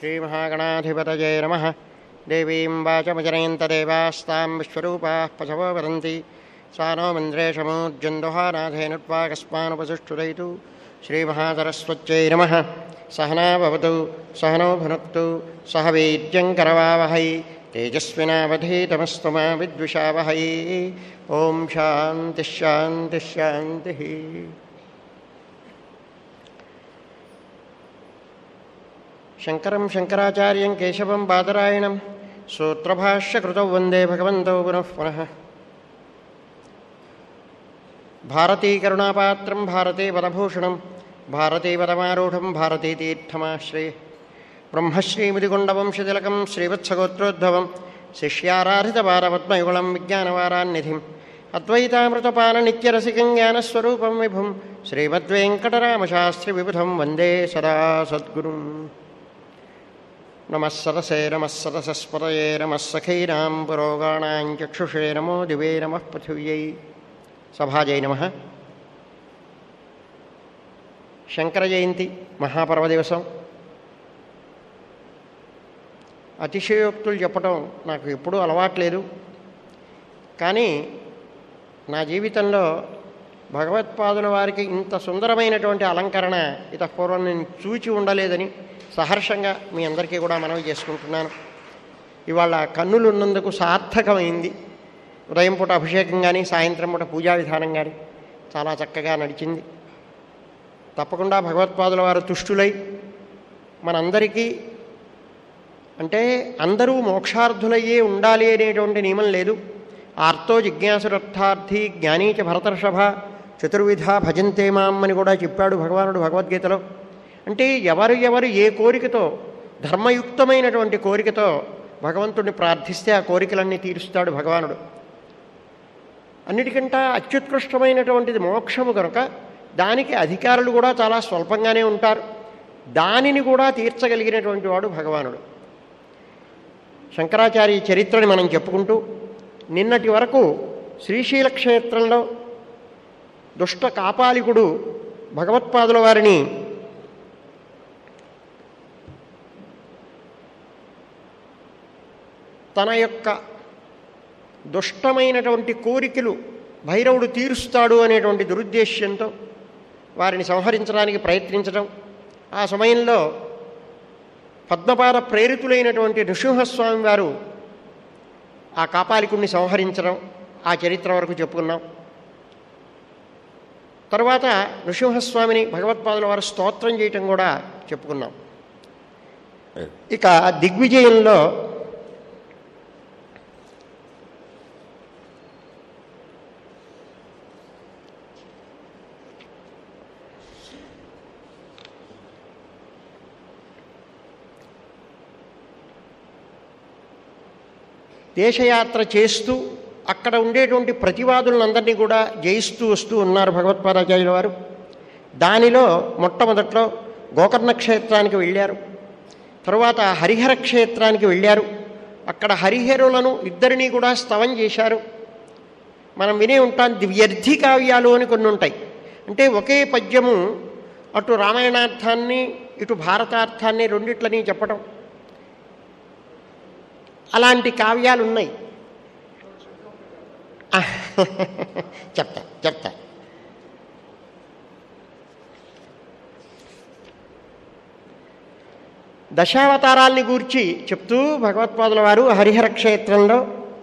श्रीमहागणाधिपतये नमः। देवीं वाचमजनयन्तदेवास्तां विश्वरूपाः पशवो वदन्ति सा नो मन्द्रेशमूर्जन्दुहानाथेनुत्वाकस्मानुपसुष्ठुरयितु। श्रीमहासरस्वत्यै नमः। सहना भवतु सहनो भुनक्तु सह वीर्यं करवावहै तेजस्विनावधीतमस्तु मा विद्विषावहै। ओं शान्तिः शान्तिः शान्तिः। शंकरं शंकराचार्यं केशवं बादरायणं सूत्रभाष्यकृतौ वन्दे भगवन्तौ पुनः पुनः। भारतीकरुणापात्रं भारतीपदभूषणं भारतीपदमारूढं भारतीतीर्थमाश्रये। ब्रह्मश्रीमुदिगुण्डवंशतिलकं श्रीवत्सगोत्रोद्भवं शिष्याराधितपारपद्मयुगलं विज्ञानवारान्निधिम् अद्वैतामृतपाननित्यरसिकं ज्ञानस्वरूपं विभुं श्रीमद्वेङ्कटरामशास्त्रिविबुधं वन्दे सदा सद्गुरुं। नमः सदसे नमः सदसस्पतये नमः सखीनां पुरोगाणां चक्षुषे नमो दिवे नमः पृथिव्यै। सभाजै नमः। శంకర జయంతి మహాపర్వ దివసం. అతిశయోక్తులు చెప్పటం నాకు ఎప్పుడూ అలవాట్లేదు, కానీ నా జీవితంలో భగవత్పాదుల వారికి ఇంత సుందరమైనటువంటి అలంకరణ ఇతపూర్వం నేను చూచి ఉండలేదని సహర్షంగా మీ అందరికీ కూడా మనవి చేసుకుంటున్నాను. ఇవాళ కన్నులు ఉన్నందుకు సార్థకమైంది. ఉదయం పూట అభిషేకం కానీ సాయంత్రం పూట పూజా విధానం కానీ చాలా చక్కగా నడిచింది. తప్పకుండా భగవత్పాదుల వారు తుష్టులై మనందరికీ, అంటే అందరూ మోక్షార్థులయ్యే ఉండాలి అనేటువంటి నియమం లేదు. ఆర్తో జిజ్ఞాసురర్థార్థి జ్ఞానీచ భరతర్షభ చతుర్విధ భజంతే మాం అని కూడా చెప్పాడు భగవానుడు భగవద్గీతలో. అంటే ఎవరు ఏ కోరికతో, ధర్మయుక్తమైనటువంటి కోరికతో భగవంతుడిని ప్రార్థిస్తే ఆ కోరికలన్నీ తీరుస్తాడు భగవానుడు. అన్నిటికంటే అత్యుత్కృష్టమైనటువంటిది మోక్షము కనుక దానికి అధికారులు కూడా చాలా స్వల్పంగానే ఉంటారు. దానిని కూడా తీర్చగలిగినటువంటి వాడు భగవానుడు. శంకరాచార్య చరిత్రని మనం చెప్పుకుంటూ నిన్నటి వరకు శ్రీశైల క్షేత్రంలో దుష్ట కాపాలికుడు భగవత్పాదుల వారిని తన యొక్క దుష్టమైనటువంటి కోరికలు భైరవుడు తీరుస్తాడు అనేటువంటి దురుద్దేశ్యంతో వారిని సంహరించడానికి ప్రయత్నించడం, ఆ సమయంలో పద్మపాద ప్రేరితులైనటువంటి నృసింహస్వామి వారు ఆ కాపాలికుడిని సంహరించడం, ఆ చరిత్ర వరకు చెప్పుకున్నాం. తరువాత నృసింహస్వామిని భగవత్పాదుల వారు స్తోత్రం చేయటం కూడా చెప్పుకున్నాం. ఇక దిగ్విజయంలో దేశయాత్ర చేస్తూ అక్కడ ఉండేటువంటి ప్రతివాదులందరినీ కూడా జయిస్తూ వస్తూ ఉన్నారు భగవత్పాదాచార్యుల వారు. దానిలో మొట్టమొదట్లో గోకర్ణ క్షేత్రానికి వెళ్ళారు. తరువాత హరిహర క్షేత్రానికి వెళ్ళారు. అక్కడ హరిహరులను ఇద్దరినీ కూడా స్తవం చేశారు. మనం వినే ఉంటాం, దివ్యర్థి కావ్యాలు అని కొన్ని ఉంటాయి. అంటే ఒకే పద్యము అటు రామాయణార్థాన్ని ఇటు భారతార్థాన్ని రెండిట్లని చెప్పటం, అలాంటి కావ్యాలు ఉన్నాయి. చెప్తా దశావతారాల్ని గూర్చి చెప్తూ భగవత్పాదుల వారు హరిహర క్షేత్రంలో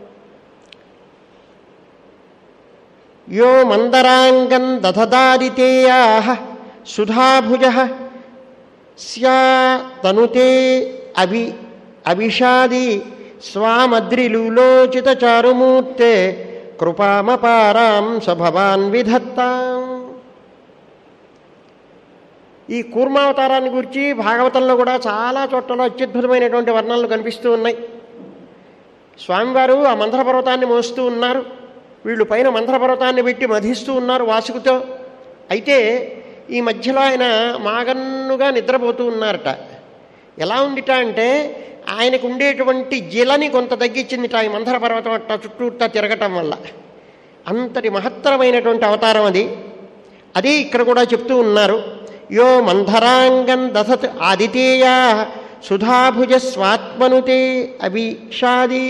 యో మందరాంగం దధదాదితేయా సుధాభుజ స్యా తనుతే అభిషాది స్వామద్రిలూలోచిత చారుమూర్తే కృపామపారాం సభవాన్ విధత్తాం. ఈ కూర్మావతారాన్ని గురించి భాగవతంలో కూడా చాలా చోట్ల అత్యద్భుతమైనటువంటి వర్ణనలు కనిపిస్తూ ఉన్నాయి. స్వామివారు ఆ మంత్రపర్వతాన్ని మోస్తూ ఉన్నారు. వీళ్ళు పైన మంత్రపర్వతాన్ని పెట్టి మధిస్తూ ఉన్నారు వాసుకుతో. అయితే ఈ మధ్యలో ఆయన మాగన్నుగా నిద్రపోతూ ఉన్నారట. ఎలా ఉందిట అంటే ఆయనకు ఉండేటువంటి జిలని కొంత తగ్గించిందిట ఈ మంథర పర్వతం అట్ట చుట్టూట తిరగటం వల్ల. అంతటి మహత్తరమైనటువంటి అవతారం అది. అదే ఇక్కడ కూడా చెప్తూ ఉన్నారు. यो मंधरांगं दधत आदितेया సుధాభుజ స్వాత్మనుతే అభిషాది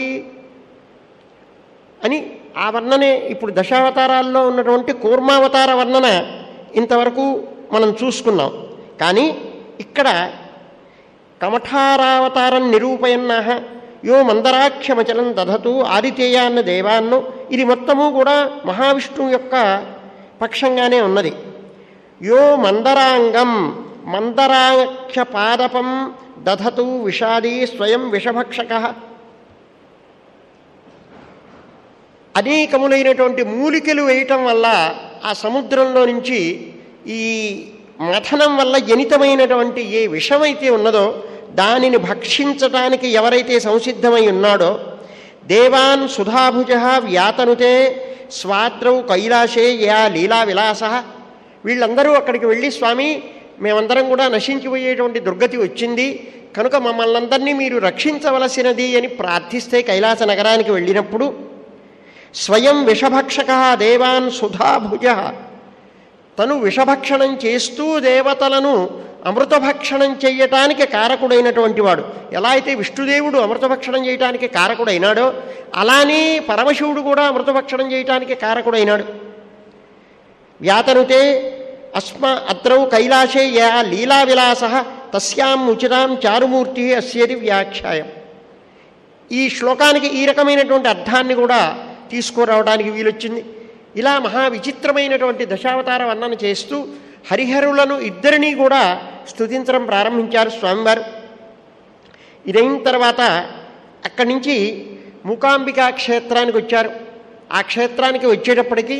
అని ఆ వర్ణనే ఇప్పుడు దశావతారాల్లో ఉన్నటువంటి కూర్మావతార వర్ణన ఇంతవరకు మనం చూసుకున్నాం. కానీ ఇక్కడ కమఠారావతారం నిరూపయన్నాహ యో మందరాక్షమచలం దధతు ఆదితేయాన్న దేవాన్నో, ఇది మొత్తము కూడా మహావిష్ణువు యొక్క పక్షంగానే ఉన్నది. యో మందరాంగం మందరాక్ష పాదపం దధతు విషాదీ స్వయం విషభక్షక, అనేకములైనటువంటి మూలికలు వేయటం వల్ల ఆ సముద్రంలో నుంచి ఈ మథనం వల్ల జనితమైనటువంటి ఏ విషమైతే ఉన్నదో దానిని భక్షించటానికి ఎవరైతే సంసిద్ధమై ఉన్నాడో, దేవాన్ సుధాభుజ వ్యాతనుతే స్వాద్రౌ కైలాసే యా లీలా విలాస, వీళ్ళందరూ అక్కడికి వెళ్ళి స్వామి మేమందరం కూడా నశించిపోయేటువంటి దుర్గతి వచ్చింది కనుక మమ్మల్ని అందరినీ మీరు రక్షించవలసినది అని ప్రార్థిస్తే కైలాస నగరానికి వెళ్ళినప్పుడు స్వయం విషభక్షక దేవాన్ సుధాభుజ, తను విషభక్షణం చేస్తూ దేవతలను అమృతభక్షణం చేయటానికి కారకుడైనటువంటి వాడు. ఎలా అయితే విష్ణుదేవుడు అమృతభక్షణం చేయటానికి కారకుడైనాడో అలానే పరమశివుడు కూడా అమృతభక్షణం చేయటానికి కారకుడైనాడు. వ్యాతనుతే అత్రౌ కైలాసే యా లీలా విలాస తస్యాం ఉచితాం చారుమూర్తి అస్యేది వ్యాఖ్యాయం. ఈ శ్లోకానికి ఈ రకమైనటువంటి అర్థాన్ని కూడా తీసుకురావడానికి వీలొచ్చింది. ఇలా మహా విచిత్రమైనటువంటి దశావతార వర్ణన చేస్తూ హరిహరులను ఇద్దరినీ కూడా స్తుతించడం ప్రారంభించారు స్వామివారు. ఇదైన తర్వాత అక్కడి నుంచి మూకాంబికా క్షేత్రానికి వచ్చారు. ఆ క్షేత్రానికి వచ్చేటప్పటికీ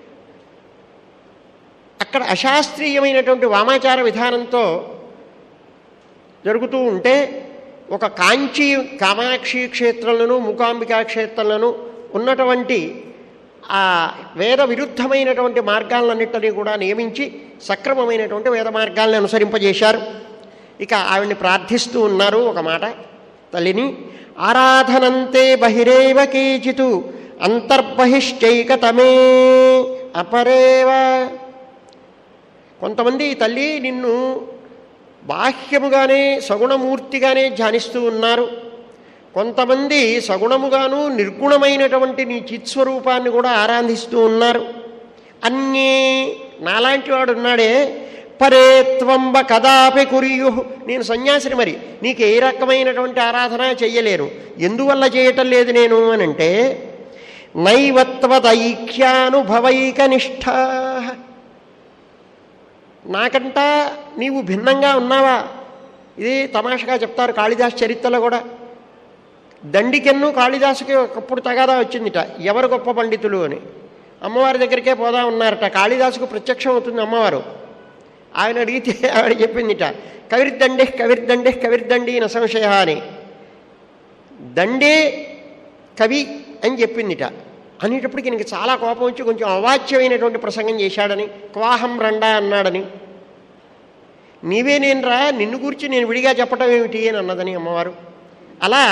అక్కడ అశాస్త్రీయమైనటువంటి వామాచార విధానంతో జరుగుతూ ఉంటే ఒక కాంచీ కామాక్షి క్షేత్రంలోను మూకాంబికా క్షేత్రంలోను ఉన్నటువంటి ఆ వేద విరుద్ధమైనటువంటి మార్గాలన్నింటినీ కూడా నియమించి సక్రమమైనటువంటి వేద మార్గాలను అనుసరింపజేశారు. ఇక ఆవిడ్ని ప్రార్థిస్తూ ఉన్నారు ఒక మాట తల్లిని, ఆరాధనంతే బహిరేవ కేచితు అంతర్బహిశ్చైకతమే అపరేవ. కొంతమంది తల్లి నిన్ను బాహ్యముగానే సగుణమూర్తిగానే ధ్యానిస్తూ ఉన్నారు, కొంతమంది సగుణముగాను నిర్గుణమైనటువంటి నీ చిత్స్వరూపాన్ని కూడా ఆరాధిస్తూ ఉన్నారు. అన్నీ నాలాంటి వాడు ఉన్నాడే, పరే త్వంబ కదాపి కురియు, నేను సన్యాసిని, మరి నీకు ఏ రకమైనటువంటి ఆరాధన చెయ్యలేను. ఎందువల్ల చేయటం లేదు నేను అని అంటే, నైవత్వదైక్యానుభవైక నిష్ఠ, నాకంట నీవు భిన్నంగా ఉన్నావా. ఇది తమాషగా చెప్తారు కాళిదాసు చరిత్రలో కూడా. దండికెన్ను కాళిదాసుకి ఒకప్పుడు తగాదా వచ్చిందిట, ఎవరు గొప్ప పండితులు అని. అమ్మవారి దగ్గరికే పోదా ఉన్నారట. కాళిదాసుకు ప్రత్యక్షం అవుతుంది అమ్మవారు. ఆయన అడిగితే ఆవిడ చెప్పిందిట, కవిర్దండే కవిర్దండే కవిర్దండి న సంశయ అని. దండే కవి అని చెప్పిందిట. అనేటప్పటికి నీకు చాలా కోపం వచ్చి కొంచెం అవాచ్యమైనటువంటి ప్రసంగం చేశాడని, క్వాహం రండా అన్నాడని. నీవే నేను రా, నిన్ను గురించి నేను విడిగా చెప్పడం ఏమిటి అని అన్నదని అమ్మవారు. అలా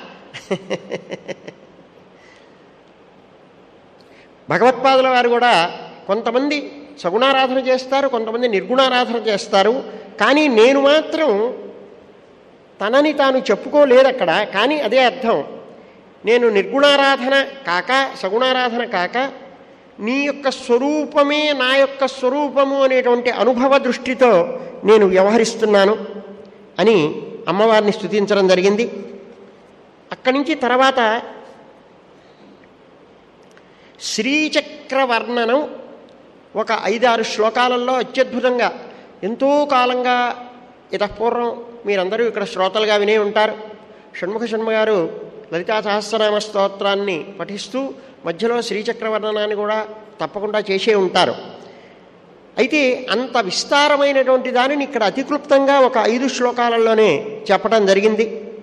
భగవత్పాదుల వారు కూడా కొంతమంది సగుణారాధన చేస్తారు, కొంతమంది నిర్గుణారాధన చేస్తారు. కానీ నేను మాత్రం తనని తాను చెప్పుకోలేదు అక్కడ. కానీ అదే అర్థం, నేను నిర్గుణారాధన కాక సగుణారాధన కాక నీ యొక్క స్వరూపమే నా యొక్క స్వరూపము అనేటువంటి అనుభవ దృష్టితో నేను వ్యవహరిస్తున్నాను అని అమ్మవారిని స్తుతించడం జరిగింది. అక్కడి నుంచి తర్వాత శ్రీచక్రవర్ణనం ఒక 5-6 శ్లోకాలలో అత్యద్భుతంగా ఎంతో కాలంగా ఇతపూర్వం మీరందరూ ఇక్కడ శ్రోతలుగా వినే ఉంటారు. షణ్ముఖ శర్మ గారు లలితా సహస్రనామ స్తోత్రాన్ని పఠిస్తూ మధ్యలో శ్రీచక్రవర్ణనాన్ని కూడా తప్పకుండా చేసే ఉంటారు. అయితే అంత విస్తారమైనటువంటి దానిని ఇక్కడ అతిక్లుప్తంగా ఒక 5 శ్లోకాలలోనే చెప్పడం జరిగింది.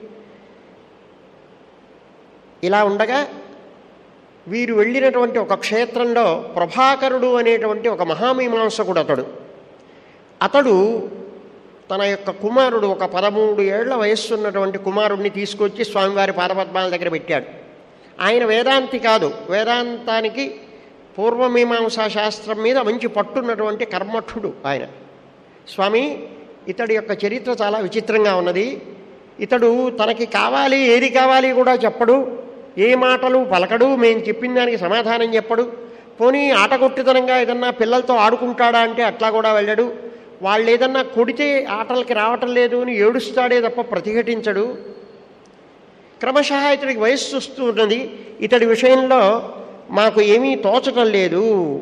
ఇలా ఉండగా వీరు వెళ్ళినటువంటి ఒక క్షేత్రంలో ప్రభాకరుడు అనేటువంటి ఒక మహామీమాంసకుడు అతడు తన యొక్క కుమారుడు, ఒక 13 ఏళ్ల వయస్సు ఉన్నటువంటి కుమారుడిని తీసుకొచ్చి స్వామివారి పాదపద్మాల దగ్గర పెట్టాడు. ఆయన వేదాంతి కాదు, వేదాంతానికి పూర్వమీమాంసా శాస్త్రం మీద మంచి పట్టున్నటువంటి కర్మఠుడు ఆయన. స్వామి, ఇతడి యొక్క చరిత్ర చాలా విచిత్రంగా ఉన్నది. ఇతడు తనకి కావాలి ఏది కావాలి కూడా చెప్పడు, ఏ మాటలు పలకడు, మేము చెప్పిన దానికి సమాధానం చెప్పడు. పోనీ ఆటగొట్టుతనంగా ఏదన్నా పిల్లలతో ఆడుకుంటాడా అంటే అట్లా కూడా వెళ్ళడు. వాళ్ళు ఏదన్నా కొడితే ఆటలకి రావటం లేదు అని ఏడుస్తాడే తప్ప ప్రతిఘటించడు. క్రమశః ఇతడికి వయస్సు వస్తూ ఉన్నది. ఇతడి విషయంలో మాకు ఏమీ తోచటం లేదు,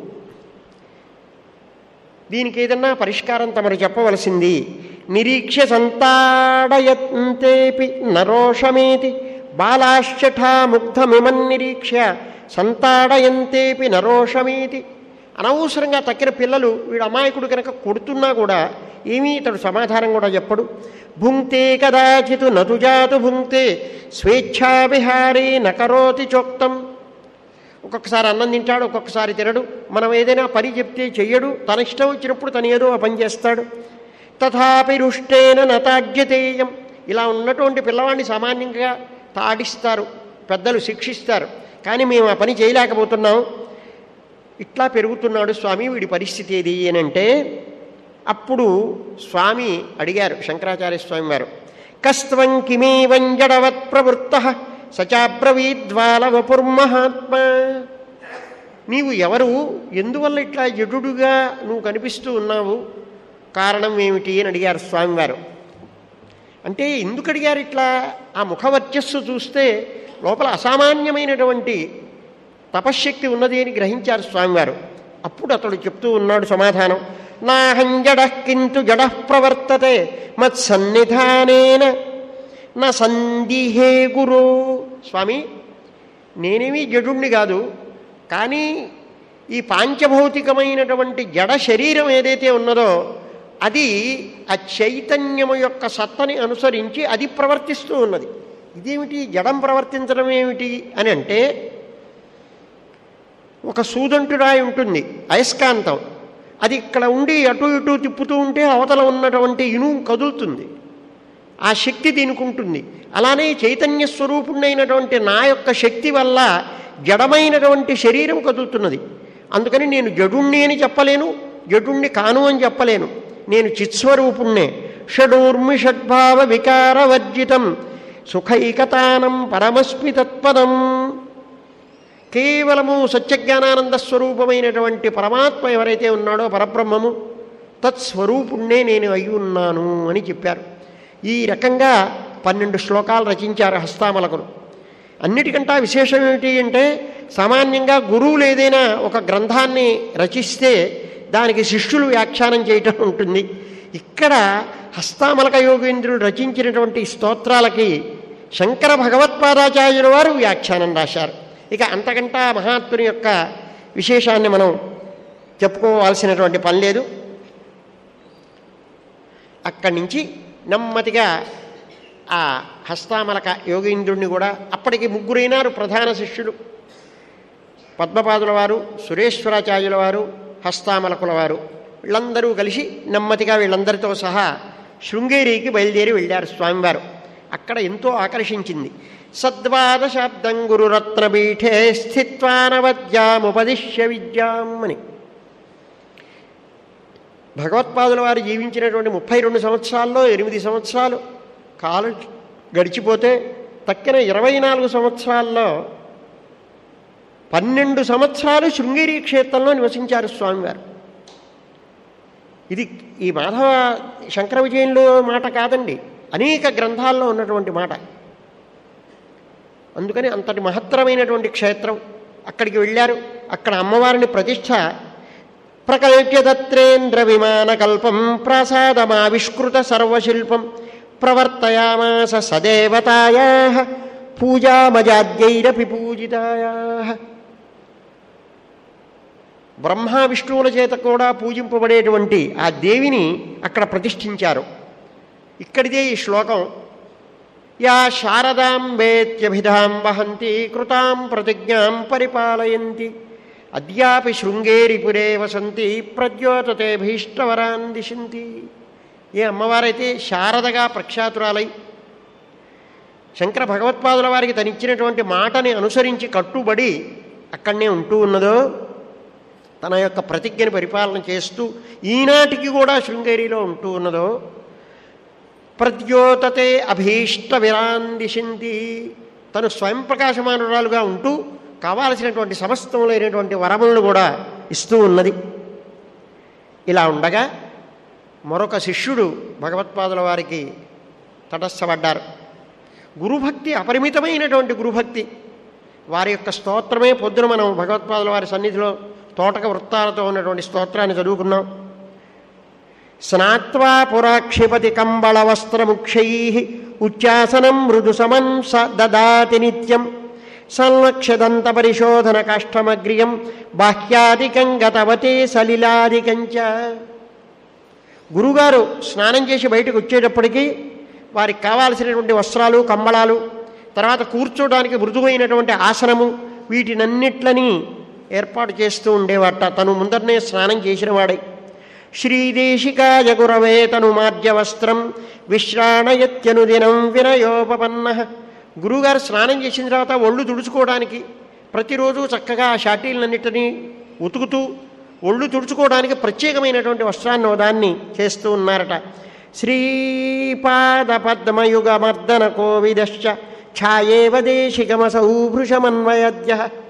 దీనికి ఏదన్నా పరిష్కారం తమరు చెప్పవలసింది. నిరీక్ష్య సంతాడయంతేపి నరోషమేతి బాలాశ్చఠా ముగ్ధమిమన్నిరీక్ష్య సంతాడయంతేపి నరోషమేతి. అనవసరంగా తక్కిన పిల్లలు వీడు అమాయకుడు కనుక కొడుతున్నా కూడా ఏమీ ఇతడు సమాధానం కూడా చెప్పడు. భుంక్తే కదాచిత్ నతు జాతు భుంక్తే స్వేచ్ఛావిహారీ నకరోతి చోక్తం. ఒక్కొక్కసారి అన్నం తింటాడు, ఒక్కొక్కసారి తినడు. మనం ఏదైనా పని చెప్తే చెయ్యడు, తన ఇష్టం వచ్చినప్పుడు తను ఏదో ఆ పని చేస్తాడు. తథాపి రుష్టేన నతాజ్యతేయం. ఇలా ఉన్నటువంటి పిల్లవాడిని సామాన్యంగా తాడిస్తారు, పెద్దలు శిక్షిస్తారు. కానీ మేము ఆ పని చేయలేకపోతున్నాం. ఇట్లా పెరుగుతున్నాడు స్వామి, వీడి పరిస్థితి ఏది అని అంటే అప్పుడు స్వామి అడిగారు, శంకరాచార్య స్వామి వారు, కస్త్వం కిమేవం జడవత్ ప్రవృత్తః సచాబ్రవీద్వాల వపుర్మహాత్మ. నీవు ఎవరు, ఎందువల్ల ఇట్లా జడుడుగా నువ్వు కనిపిస్తూ ఉన్నావు, కారణం ఏమిటి అని అడిగారు స్వామివారు. అంటే ఎందుకు అడిగారు ఇట్లా? ఆ ముఖవర్చస్సు చూస్తే లోపల అసామాన్యమైనటువంటి తపశ్శక్తి ఉన్నది అని గ్రహించారు స్వామివారు. అప్పుడు అతడు చెప్తూ ఉన్నాడు సమాధానం. నాహం జడః కింతు జడః ప్రవర్తతే మత్సన్నిధానేన నా సందిహే గురు. స్వామి, నేనేమీ జడుణ్ణి కాదు, కానీ ఈ పాంచభౌతికమైనటువంటి జడ శరీరం ఏదైతే ఉన్నదో అది ఆ చైతన్యము యొక్క సత్తని అనుసరించి అది ప్రవర్తిస్తూ ఉన్నది. ఇదేమిటి జడం ప్రవర్తించడం ఏమిటి అని అంటే, ఒక సూదంటురాయి ఉంటుంది అయస్కాంతం, అది ఇక్కడ ఉండి అటు ఇటు తిప్పుతూ ఉంటే అవతల ఉన్నటువంటి ఇనుము కదులుతుంది, ఆ శక్తి దీనికి ఉంటుంది. అలానే చైతన్య స్వరూపుణ్ణైనటువంటి నా యొక్క శక్తి వల్ల జడమైనటువంటి శరీరం కదులుతున్నది. అందుకని నేను జడుణ్ణి అని చెప్పలేను, జడుణ్ణి కాను అని చెప్పలేను. నేను చిత్స్వరూపుణ్ణే. షడూర్మి షడ్భావ వికారవర్జితం సుఖైకతానం పరమస్మి తత్పదం. కేవలము సత్యజ్ఞానానంద స్వరూపమైనటువంటి పరమాత్మ ఎవరైతే ఉన్నాడో పరబ్రహ్మము, తత్స్వరూపుణ్ణే నేను అయి ఉన్నాను అని చెప్పారు. ఈ రకంగా 12 శ్లోకాలు రచించారు హస్తామలకులు. అన్నిటికంటా విశేషం ఏమిటి అంటే, సామాన్యంగా గురువులు ఏదైనా ఒక గ్రంథాన్ని రచిస్తే దానికి శిష్యులు వ్యాఖ్యానం చేయటం ఉంటుంది. ఇక్కడ హస్తామలక యోగేంద్రుడు రచించినటువంటి స్తోత్రాలకి శంకర భగవత్పాదాచార్యుల వారు వ్యాఖ్యానం రాశారు. ఇక అంతకంటా మహాత్ముని యొక్క విశేషాన్ని మనం చెప్పుకోవాల్సినటువంటి పని లేదు. అక్కడి నుంచి నెమ్మదిగా ఆ హస్తామలక యోగేంద్రుడిని కూడా, అప్పటికి 3 అయినారు ప్రధాన శిష్యులు, పద్మపాదుల వారు, సురేశ్వరాచార్యుల వారు, హస్తామలకుల వారు. వీళ్ళందరూ కలిసి నెమ్మదిగా వీళ్ళందరితో సహా శృంగేరికి బయలుదేరి వెళ్ళారు స్వామివారు. అక్కడ ఎంతో ఆకర్షించింది. సద్వాదశాబ్దం గురురత్నపీఠే స్థిత్వానవద్యాముపదిశ్య విద్యాం అని. భగవత్పాదుల వారు జీవించినటువంటి 32 సంవత్సరాల్లో 8 సంవత్సరాలు కాలం గడిచిపోతే తక్కిన 24 సంవత్సరాల్లో 12 సంవత్సరాలు శృంగేరి క్షేత్రంలో నివసించారు స్వామివారు. ఇది ఈ మాధవ శంకర విజయంలో మాట కాదండి, అనేక గ్రంథాల్లో ఉన్నటువంటి మాట. అందుకని అంతటి మహత్తరమైనటువంటి క్షేత్రం. అక్కడికి వెళ్ళారు. అక్కడ అమ్మవారిని ప్రతిష్ఠ ప్రకల్ప్య తత్రేంద్ర విమానకల్పం ప్రాసాదమావిష్కృత సర్వశిల్పం ప్రవర్తయామాస సదేవతాయా పూజామజాద్యైరపి పూజితాయా. బ్రహ్మ విష్ణువుల చేత కూడా పూజింపబడేటువంటి ఆ దేవిని అక్కడ ప్రతిష్ఠించారు. ఇక్కడిదే ఈ శ్లోకం. యా శారదాం వేత్యభిధాం వహంతి కృతాం ప్రతిజ్ఞాం పరిపాలయంతి అద్యాపి శృంగేరిపురే వసంతి ప్రద్యోతతే భీష్టవరాన్ దిశంతి. ఏ అమ్మవారైతే శారదగా ప్రఖ్యాతురాలై శంకర భగవత్పాదుల వారికి తనిచ్చినటువంటి మాటని అనుసరించి కట్టుబడి అక్కడనే ఉంటూ ఉన్నదో, తన యొక్క ప్రతిజ్ఞని పరిపాలన చేస్తూ ఈనాటికి కూడా శృంగేరిలో ఉంటూ ఉన్నదో, ప్రద్యోతతే అభీష్ట విరాందిశంతి. తను స్వయం ప్రకాశమానురాలుగా ఉంటూ కావాల్సినటువంటి సమస్తములైనటువంటి వరములను కూడా ఇస్తూ ఉన్నది. ఇలా ఉండగా మరొక శిష్యుడు భగవత్పాదుల వారికి తటస్థపడ్డారు. గురుభక్తి, అపరిమితమైనటువంటి గురుభక్తి. వారి యొక్క స్తోత్రమే పొద్దున మనం భగవత్పాదుల వారి సన్నిధిలో తోటక వృత్తాలతో ఉన్నటువంటి స్తోత్రాన్ని చదువుకున్నాం. స్నాత్వా పురాక్షిపతి కంబళ వస్త్రముక్షై ఉచ్చాసనం మృదు సమంస దదాతి నిత్యం సంలక్ష్యదంత పరిశోధన కాష్టమగ్రియం బాహ్యాదికం గతవతే సలిలాదికంచ. గురుగారు స్నానం చేసి బయటకు వచ్చేటప్పటికీ వారికి కావాల్సినటువంటి వస్త్రాలు, కంబళాలు, తర్వాత కూర్చోడానికి మృదువైనటువంటి ఆసనము, వీటినన్నిట్లని ఏర్పాటు చేస్తూ ఉండేవాట. తను ముందరనే స్నానం చేసిన వాడై. శ్రీదేశికాయ గురవే తను మాధ్యవస్త్రం విశ్రాణయత్యనుదినం వినయోపపన్న. గురువుగారు స్నానం చేసిన తర్వాత ఒళ్ళు తుడుచుకోవడానికి ప్రతిరోజు చక్కగా ఆ షాటీలన్నిటినీ ఉతుకుతూ ఒళ్ళు తుడుచుకోవడానికి ప్రత్యేకమైనటువంటి వస్త్రాన్ని దాన్ని చేస్తూ ఉన్నారట. శ్రీపాద పద్మయుగమర్దన కోవిదశ్చ ఛాయేవ దేశికమసౌ భృశమన్వయద్య.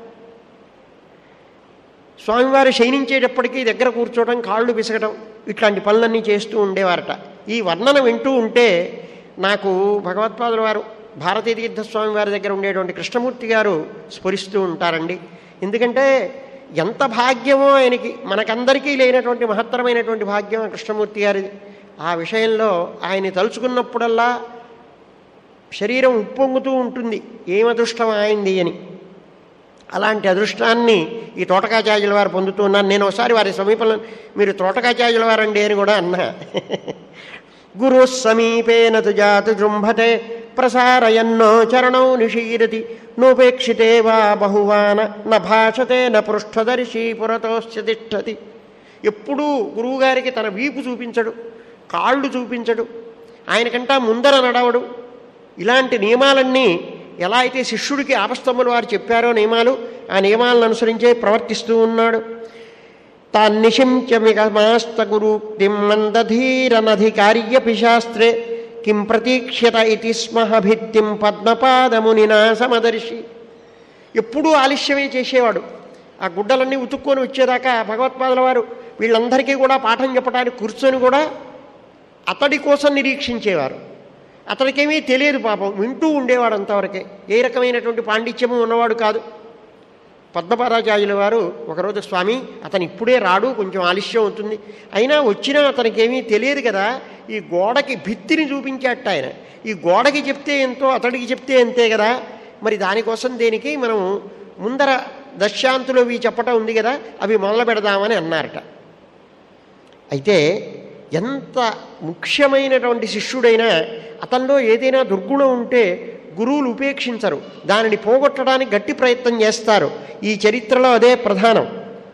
స్వామివారు శయనించేటప్పటికీ దగ్గర కూర్చోవడం, కాళ్ళు పిసగటం, ఇట్లాంటి పనులన్నీ చేస్తూ ఉండేవారట. ఈ వర్ణన వింటూ ఉంటే నాకు భగవత్పాదుల వారు భారతీ తీర్థస్వామి వారి దగ్గర ఉండేటువంటి కృష్ణమూర్తి గారు స్ఫురిస్తూ ఉంటారండి. ఎందుకంటే ఎంత భాగ్యమో ఆయనకి, మనకందరికీ లేనటువంటి మహత్తరమైనటువంటి భాగ్యం కృష్ణమూర్తి గారిది. ఆ విషయంలో ఆయన్ని తలుచుకున్నప్పుడల్లా శరీరం ఉప్పొంగుతూ ఉంటుంది, ఏం అదృష్టం ఆయనది అని. అలాంటి అదృష్టాన్ని ఈ తోటకాచార్యుల వారు పొందుతూ ఉన్నారు. నేను ఒకసారి వారి సమీపంలో మీరు తోటకాచార్యుల వారండి అని కూడా అన్నా. గురు సమీపేన జాతు జృంభతే ప్రసారయన్నో చరణౌ నిషీరతి నోపేక్షితే వా బహువాన న భాషతే న పృష్ఠదర్శీ పురతోస్య తిష్టతి. ఎప్పుడూ గురువుగారికి తన వీపు చూపించడు, కాళ్ళు చూపించడు, ఆయనకంటా ముందర నడవడు. ఇలాంటి నియమాలన్నీ ఎలా అయితే శిష్యుడికి ఆపస్తంభులు వారు చెప్పారో నియమాలు, ఆ నియమాలను అనుసరించే ప్రవర్తిస్తూ ఉన్నాడు. తాన్నిశించమికమాస్త గురుక్తిం మందధీరనధికార్యపి శాస్త్రే కిం ప్రతీక్ష్యత ఇతి స్మః భిత్తిం పద్మపాదమునినా సమదర్శి. ఎప్పుడూ ఆలస్యమే చేసేవాడు. ఆ గుడ్డలన్నీ ఉతుక్కొని వచ్చేదాకా భగవత్పాదుల వారు వీళ్ళందరికీ కూడా పాఠం చెప్పడానికి కూర్చొని కూడా అతడి కోసం నిరీక్షించేవారు. అతడికేమీ తెలియదు పాపం, వింటూ ఉండేవాడు అంతవరకే. ఏ రకమైనటువంటి పాండిత్యము ఉన్నవాడు కాదు. పద్మపాదాచార్యుల వారు ఒకరోజు, స్వామి అతను ఇప్పుడే రాడు, కొంచెం ఆలస్యం అవుతుంది, అయినా వచ్చినా అతనికి ఏమీ తెలియదు కదా, ఈ గోడకి భిత్తిని చూపించేట ఆయన. ఈ గోడకి చెప్తే ఎంతో అతడికి చెప్తే అంతే కదా, మరి దానికోసం దేనికి మనం ముందర దశాంతులు అవి చెప్పటం ఉంది కదా, అవి మొదలు పెడదామని అన్నారట. అయితే ఎంత ముఖ్యమైనటువంటి శిష్యుడైనా అతనిలో ఏదైనా దుర్గుణం ఉంటే గురువులు ఉపేక్షించరు, దానిని పోగొట్టడానికి గట్టి ప్రయత్నం చేస్తారు. ఈ చరిత్రలో అదే ప్రధానం.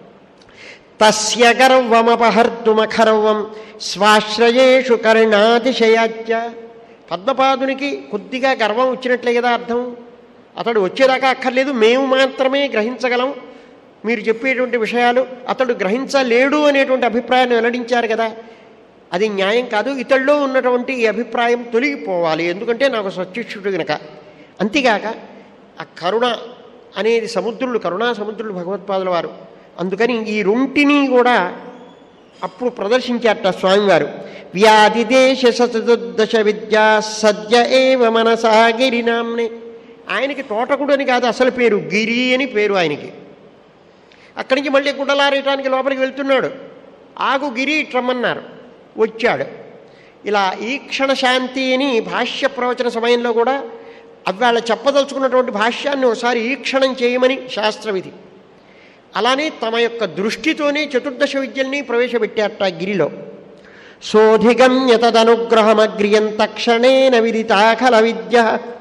తస్య గర్వమపహర్తుమఖర్వం స్వాశ్రయేషు కరుణాతిశయాచ్య. పద్మపాదునికి కొద్దిగా గర్వం వచ్చినట్లే కదా అర్థం. అతడు వచ్చేదాకా అక్కర్లేదు, మేము మాత్రమే గ్రహించగలం మీరు చెప్పేటువంటి విషయాలు, అతడు గ్రహించలేడు అనేటువంటి అభిప్రాయాన్ని వెల్లడించారు కదా, అది న్యాయం కాదు. ఇతడిలో ఉన్నటువంటి ఈ అభిప్రాయం తొలగిపోవాలి, ఎందుకంటే నాకు సత్శిష్యుడు గనక. అంతేగాక ఆ కరుణ అనేది సముద్రులు, కరుణా సముద్రులు భగవత్పాదుల వారు. అందుకని ఈ రెంటిని కూడా అప్పుడు ప్రదర్శించారట స్వామివారు. వ్యాధిదేశ సచతుర్దశ విద్యా సద్య ఏవ మనసా గిరినామ్నే. ఆయనకి తోటకుడు అని కాదు అసలు పేరు, గిరి అని పేరు ఆయనకి. అక్కడి నుంచి మళ్ళీ గుడ్డలారేయటానికి లోపలికి వెళ్తున్నాడు. ఆగు గిరి ఇట్రమ్మన్నారు, వచ్చాడు. ఇలా ఈక్షణ శాంతి అని భాష్య ప్రవచన సమయంలో కూడా అవాళ చెప్పదలుచుకున్నటువంటి భాష్యాన్ని ఒకసారి ఈక్షణం చేయమని శాస్త్రవిధి. అలానే తమ యొక్క దృష్టితోనే చతుర్దశ విద్యల్ని ప్రవేశపెట్టారట గిరిలో. సోధిగమ్య తదనుగ్రహమగ్రియం తక్షణేన విదితాఖల విద్య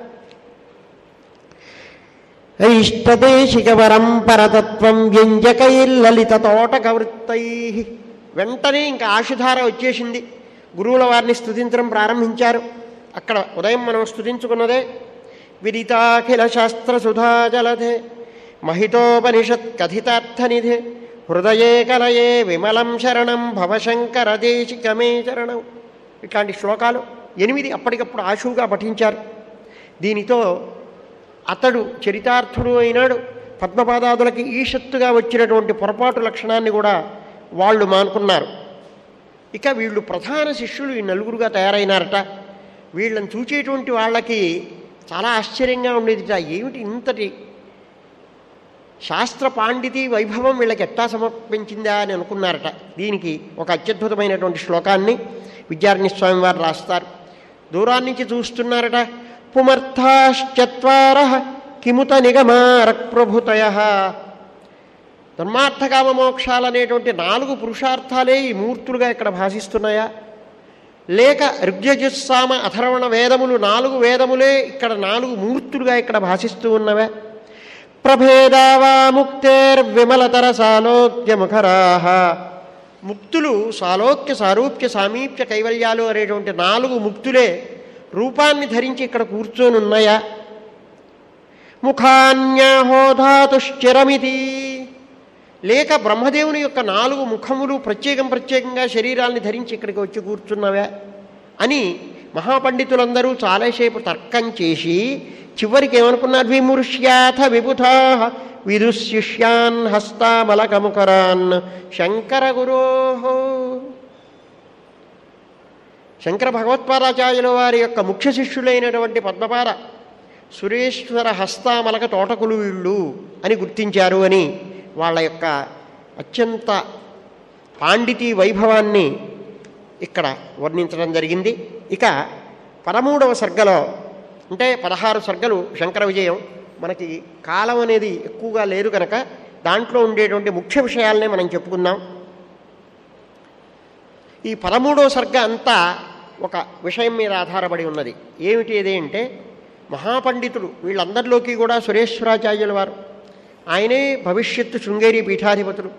ఇష్టదేశిక పరంపరతత్వం వ్యంజకైర్లలిత తోటక వృత్తై. వెంటనే ఇంకా ఆశుధార వచ్చేసింది. గురువుల వారిని స్తుతించడం ప్రారంభించారు. అక్కడ ఉదయం మనం స్తుతించుకున్నదే విదితాఖిల శాస్త్ర సుధాజలధే మహితోపనిషత్ కథితార్థనిధే హృదయే కలయే విమలం శరణం భవశంకర దేశికమే శరణం. ఇట్లాంటి శ్లోకాలు 8 అప్పటికప్పుడు ఆశువుగా పఠించారు. దీనితో అతడు చరితార్థుడు అయినాడు. పద్మపాదాదులకి ఈషత్తుగా వచ్చినటువంటి పొరపాటు లక్షణాన్ని కూడా వాళ్ళు మానుకున్నారు. ఇక వీళ్ళు ప్రధాన శిష్యులు ఈ నలుగురుగా తయారైనారట. వీళ్ళని చూచేటువంటి వాళ్ళకి చాలా ఆశ్చర్యంగా ఉండేదిట. ఏమిటి ఇంతటి శాస్త్ర పాండితీ వైభవం వీళ్ళకి ఎట్టా సమర్పించిందా అని అనుకున్నారట. దీనికి ఒక అత్యద్భుతమైనటువంటి శ్లోకాన్ని విద్యారణ్య స్వామి వారు రాస్తారు. దూరాన్నించి చూస్తున్నారట. పుమర్థాశ్చత్వార కిముత నిగమారక్ ప్రభుతయ. ధర్మార్థకామ మోక్షాలనేటువంటి 4 పురుషార్థాలే ఈ మూర్తులుగా ఇక్కడ భాషిస్తున్నాయా, లేక ఋగ్యజుస్సామ అథర్వణ వేదములు 4 వేదములే ఇక్కడ 4 మూర్తులుగా ఇక్కడ భాషిస్తూ ఉన్నవే. ప్రభేదావా ముక్తేర్విమలతర సాలోక్యముఖరాహ. ముక్తులు సాలోక్య సారూప్య సామీప్య కైవల్యాలు అనేటువంటి 4 ముక్తులే రూపాన్ని ధరించి ఇక్కడ కూర్చొని ఉన్నాయా. ముఖాన్యాహోధాతుశ్చిరమితి. లేక బ్రహ్మదేవుని యొక్క 4 ముఖములు ప్రత్యేకంగా శరీరాల్ని ధరించి ఇక్కడికి వచ్చి కూర్చున్నవా అని మహాపండితులందరూ చాలాసేపు తర్కం చేసి చివరికి ఏమనుకున్నారు? విమృశ్యాథ విబుధా విదుశిష్యాన్ హస్తామలకముకరాన్ శంకర గురో. శంకర భగవత్పాదాచార్యుల వారి యొక్క ముఖ్య శిష్యులైనటువంటి పద్మపాద సురేశ్వర హస్తామలక తోటకులు వీళ్ళు అని గుర్తించారు అని వాళ్ళ యొక్క అత్యంత పాండితీ వైభవాన్ని ఇక్కడ వర్ణించడం జరిగింది. ఇక 13వ సర్గలో, అంటే 16 సర్గలు శంకర విజయం, మనకి కాలం అనేది ఎక్కువగా లేదు కనుక దాంట్లో ఉండేటువంటి ముఖ్య విషయాలనే మనం చెప్పుకుందాం. ఈ 13వ సర్గ అంతా ఒక విషయం మీద ఆధారపడి ఉన్నది. ఏమిటి అది అంటే, మహాపండితుడు వీళ్ళందరిలోకి కూడా సురేశ్వరాచార్యుల వారు, ఆయనే భవిష్యత్తు శృంగేరి పీఠాధిపతులు.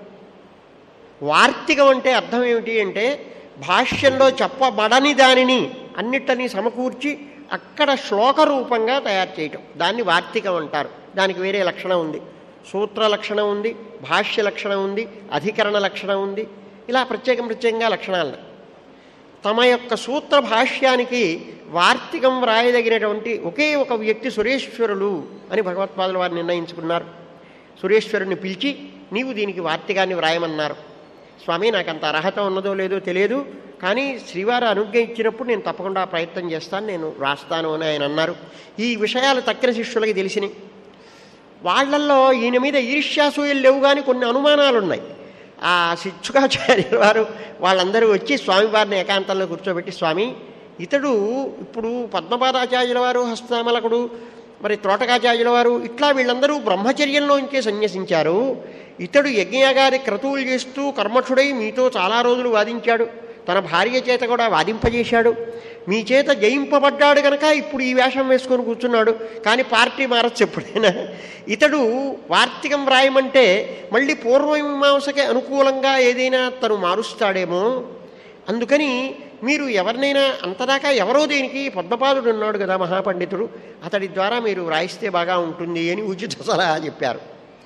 వార్తికం అంటే అర్థం ఏమిటి అంటే, భాష్యంలో చెప్పబడని దానిని అన్నిటినీ సమకూర్చి అక్కడ శ్లోక రూపంగా తయారు చేయటం, దాన్ని వార్తికం అంటారు. దానికి వేరే లక్షణం ఉంది. సూత్ర లక్షణం ఉంది, భాష్య లక్షణం ఉంది, అధికరణ లక్షణం ఉంది. ఇలా ప్రత్యేకంగా లక్షణాలను తమ యొక్క సూత్ర భాష్యానికి వార్తికం వ్రాయదగినటువంటి ఒకే ఒక వ్యక్తి సురేశ్వరులు అని భగవత్పాదుల వారు నిర్ణయించుకున్నారు. సురేశ్వరుని పిలిచి నీవు దీనికి వార్తికాన్ని వ్రాయమన్నారు. స్వామి, నాకు అంత అర్హత ఉన్నదో లేదో తెలియదు, కానీ శ్రీవారు అనుజ్ఞ ఇచ్చినప్పుడు నేను తప్పకుండా ప్రయత్నం చేస్తాను, నేను రాస్తాను అని ఆయన అన్నారు. ఈ విషయాలు తక్కిన శిష్యులకి తెలిసినాయి. వాళ్ళల్లో ఈయన మీద ఈర్ష్యాసూయలు లేవు, కానీ కొన్ని అనుమానాలు ఉన్నాయి. ఆ శిక్షుకాచార్యుల వారు వాళ్ళందరూ వచ్చి స్వామివారిని ఏకాంతంలో కూర్చోబెట్టి, స్వామి, ఇతడు ఇప్పుడు పద్మపాదాచార్యుల వారు హస్తామలకుడు, మరి త్రోటకాచార్యుల వారు, ఇట్లా వీళ్ళందరూ బ్రహ్మచర్యంలోంచే సన్యసించారు. ఇతడు యజ్ఞయాగాది క్రతువులు చేస్తూ కర్మఠుడై మీతో చాలా రోజులు వాదించాడు, తన భార్య చేత కూడా వాదింపజేశాడు, మీ చేత జయింపబడ్డాడు కనుక ఇప్పుడు ఈ వేషం వేసుకొని కూర్చున్నాడు. కానీ పార్టీ మారచ్చు ఎప్పుడైనా. ఇతడు వార్తికం వ్రాయమంటే మళ్ళీ పూర్వమీమాంసకి అనుకూలంగా ఏదైనా తను మారుస్తాడేమో, అందుకని మీరు ఎవరినైనా, అంతదాకా ఎవరో దేనికి పద్మపాదుడు ఉన్నాడు కదా మహాపండితుడు, అతడి ద్వారా మీరు వ్రాయిస్తే బాగా ఉంటుంది అని ఉచిత సలహా చెప్పారు.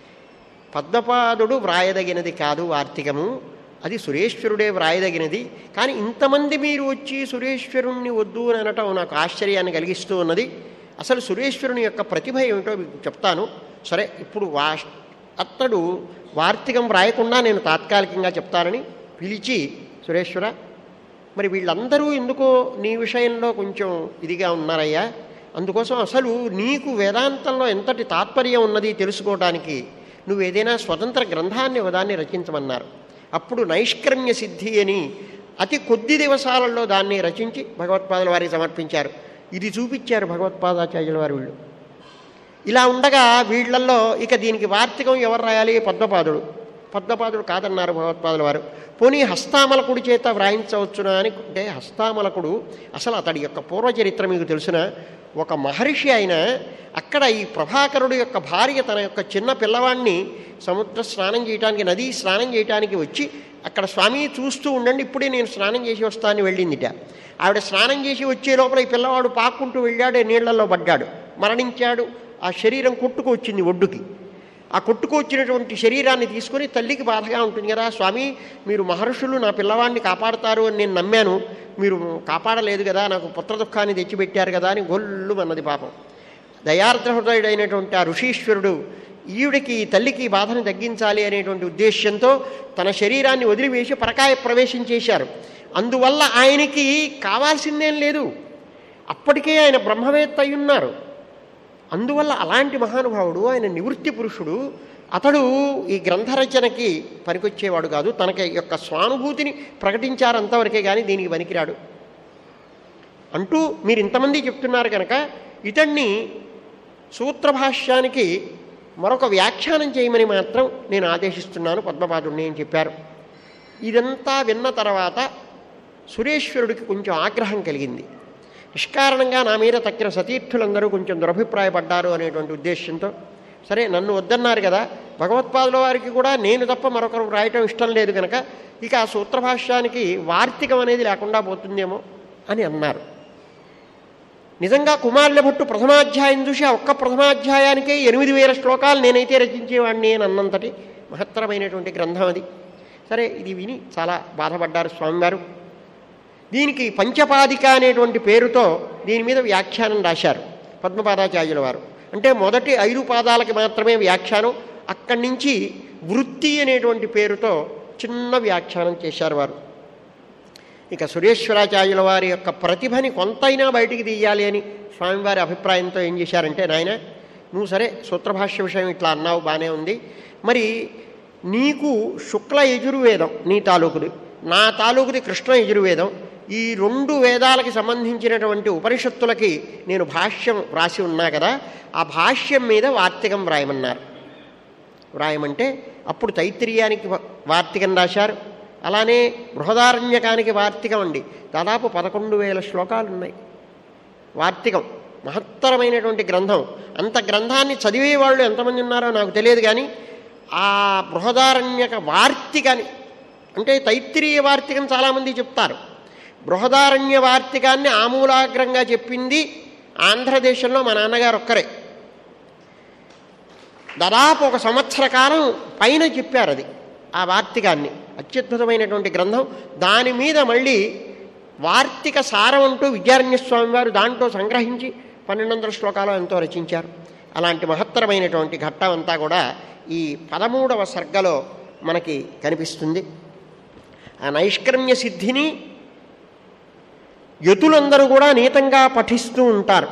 పద్మపాదుడు వ్రాయదగినది కాదు వార్తికము, అది సురేశ్వరుడే వ్రాయదగినది. కానీ ఇంతమంది మీరు వచ్చి సురేశ్వరుణ్ణి వద్దు అని అనటం నాకు ఆశ్చర్యాన్ని కలిగిస్తూ ఉన్నది. అసలు సురేశ్వరుని యొక్క ప్రతిభ ఏమిటో మీకు చెప్తాను. సరే, ఇప్పుడు అతడు వార్తికం వ్రాయకుండా నేను తాత్కాలికంగా చెప్తానని పిలిచి, సురేశ్వర, మరి వీళ్ళందరూ ఎందుకో నీ విషయంలో కొంచెం ఇదిగా ఉన్నారయ్యా, అందుకోసం అసలు నీకు వేదాంతంలో ఎంతటి తాత్పర్యం ఉన్నది తెలుసుకోవడానికి నువ్వు ఏదైనా స్వతంత్ర గ్రంథాన్ని ఒకదాన్ని రచించమన్నారు. అప్పుడు నైష్కర్మ్య సిద్ధి అని అతి కొద్ది దివసాలలో దాన్ని రచించి భగవత్పాదుల వారికి సమర్పించారు. ఇది చూపించారు భగవత్పాదాచార్యుల వారు వీళ్ళు. ఇలా ఉండగా వీళ్లల్లో ఇక దీనికి వార్తికం ఎవరు రాయాలి? పద్మపాదుడు కాదన్నారు భగవత్పాదుల వారు. పోనీ హస్తామలకుడి చేత వ్రాయించవచ్చునా అని అంటే, హస్తామలకుడు అసలు అతడి యొక్క పూర్వచరిత్ర మీకు తెలుసిన ఒక మహర్షి అయిన, అక్కడ ఈ ప్రభాకరుడు యొక్క భార్య తన యొక్క చిన్న పిల్లవాడిని సముద్ర స్నానం చేయడానికి, నదీ స్నానం చేయడానికి వచ్చి అక్కడ స్వామి చూస్తూ ఉండండి, ఇప్పుడే నేను స్నానం చేసి వస్తానని వెళ్ళిందిట. ఆవిడ స్నానం చేసి వచ్చే లోపల ఈ పిల్లవాడు పాక్కుంటూ వెళ్ళాడు, నీళ్లలో పడ్డాడు, మరణించాడు. ఆ శరీరం కొట్టుకు వచ్చింది ఒడ్డుకి. ఆ కొట్టుకొచ్చినటువంటి శరీరాన్ని తీసుకొని తల్లికి బాధగా ఉంటుంది కదా, స్వామి మీరు మహర్షులు నా పిల్లవాడిని కాపాడుతారు అని నేను నమ్మాను, మీరు కాపాడలేదు కదా, నాకు పుత్ర దుఃఖాన్ని తెచ్చిపెట్టారు కదా అని గొల్లు అన్నది పాపం. దయార్ద్ర హృదయుడైనటువంటి ఆ ఋషీశ్వరుడు ఈవిడికి తల్లికి బాధను తగ్గించాలి అనేటువంటి ఉద్దేశ్యంతో తన శరీరాన్ని వదిలివేసి పరకాయ ప్రవేశం చేశారు. అందువల్ల ఆయనకి కావాల్సిందేం లేదు, అప్పటికే ఆయన బ్రహ్మవేత్త అయి ఉన్నారు. అందువల్ల అలాంటి మహానుభావుడు, ఆయన నివృత్తి పురుషుడు, అతడు ఈ గ్రంథరచనకి పనికొచ్చేవాడు కాదు. తనకి యొక్క స్వానుభూతిని ప్రకటించారు అంతవరకే కానీ దీనికి పనికిరాడు అంటూ మీరు ఇంతమంది చెప్తున్నారు కనుక ఇతన్ని సూత్రభాష్యానికి మరొక వ్యాఖ్యానం చేయమని మాత్రం నేను ఆదేశిస్తున్నాను పద్మపాదుడిని అని చెప్పారు. ఇదంతా విన్న తర్వాత సురేశ్వరుడికి కొంచెం ఆగ్రహం కలిగింది. నిష్కారణంగా నా మీద తక్కిన సతీర్థులందరూ కొంచెం దురభిప్రాయపడ్డారు అనేటువంటి ఉద్దేశంతో, సరే నన్ను వద్దన్నారు కదా, భగవత్పాదుల వారికి కూడా నేను తప్ప మరొకరు రాయటం ఇష్టం లేదు కనుక ఇక ఆ సూత్రభాష్యానికి వార్తికం అనేది లేకుండా పోతుందేమో అని అన్నారు. నిజంగా కుమారుల భట్టు ప్రథమాధ్యాయం చూసి ఆ ఒక్క ప్రథమాధ్యాయానికే 8,000 శ్లోకాలు నేనైతే రచించేవాడిని అని అన్నంతటి మహత్తరమైనటువంటి గ్రంథం అది. సరే ఇది విని చాలా బాధపడ్డారు స్వామివారు. దీనికి పంచపాదిక అనేటువంటి పేరుతో దీని మీద వ్యాఖ్యానం రాశారు పద్మపాదాచార్యుల వారు. అంటే మొదటి 5 పాదాలకి మాత్రమే వ్యాఖ్యానం, అక్కడి నుంచి వృత్తి అనేటువంటి పేరుతో చిన్న వ్యాఖ్యానం చేశారు వారు. ఇక సురేశ్వరాచార్యుల వారి యొక్క ప్రతిభని కొంతైనా బయటికి తీయాలి అని స్వామివారి అభిప్రాయంతో ఏం చేశారంటే, నాయన నువ్వు సరే సూత్రభాష్య విషయం ఇట్లా అన్నావు బాగానే ఉంది, మరి నీకు శుక్ల యజుర్వేదం నీ తాలూకుది, నా తాలూకుది కృష్ణ యజుర్వేదం, ఈ 2 వేదాలకి సంబంధించినటువంటి ఉపనిషత్తులకి నేను భాష్యం వ్రాసి ఉన్నా కదా, ఆ భాష్యం మీద వార్తికం వ్రాయమన్నారు. వ్రాయమంటే అప్పుడు తైత్తిరీయానికి వార్తికం రాశారు, అలానే బృహదారణ్యకానికి వార్తికం అండి. దాదాపు 11,000 శ్లోకాలు ఉన్నాయి వార్తికం. మహత్తరమైనటువంటి గ్రంథం. అంత గ్రంథాన్ని చదివేవాళ్ళు ఎంతమంది ఉన్నారో నాకు తెలియదు కానీ ఆ బృహదారణ్యక వార్తికాన్ని, అంటే తైత్తిరీయ వార్తికం చాలామంది చెప్తారు, బృహదారణ్య వార్తికాన్ని ఆమూలాగ్రంగా చెప్పింది ఆంధ్రదేశంలో మా నాన్నగారు ఒక్కరే. దాదాపు 1 సంవత్సర కాలం పైన చెప్పారు అది, ఆ వార్తికాన్ని. అత్యద్భుతమైనటువంటి గ్రంథం. దాని మీద మళ్ళీ వార్తిక సారం అంటూ విద్యారణ్యస్వామి వారు దాంట్లో సంగ్రహించి 1200 శ్లోకాలు ఎంతో రచించారు. అలాంటి మహత్తరమైనటువంటి ఘట్టం అంతా కూడా ఈ 13వ సర్గలో మనకి కనిపిస్తుంది. ఆ నైష్కర్మ్య సిద్ధిని యతులందరూ కూడా నీతంగా పఠిస్తూ ఉంటారు.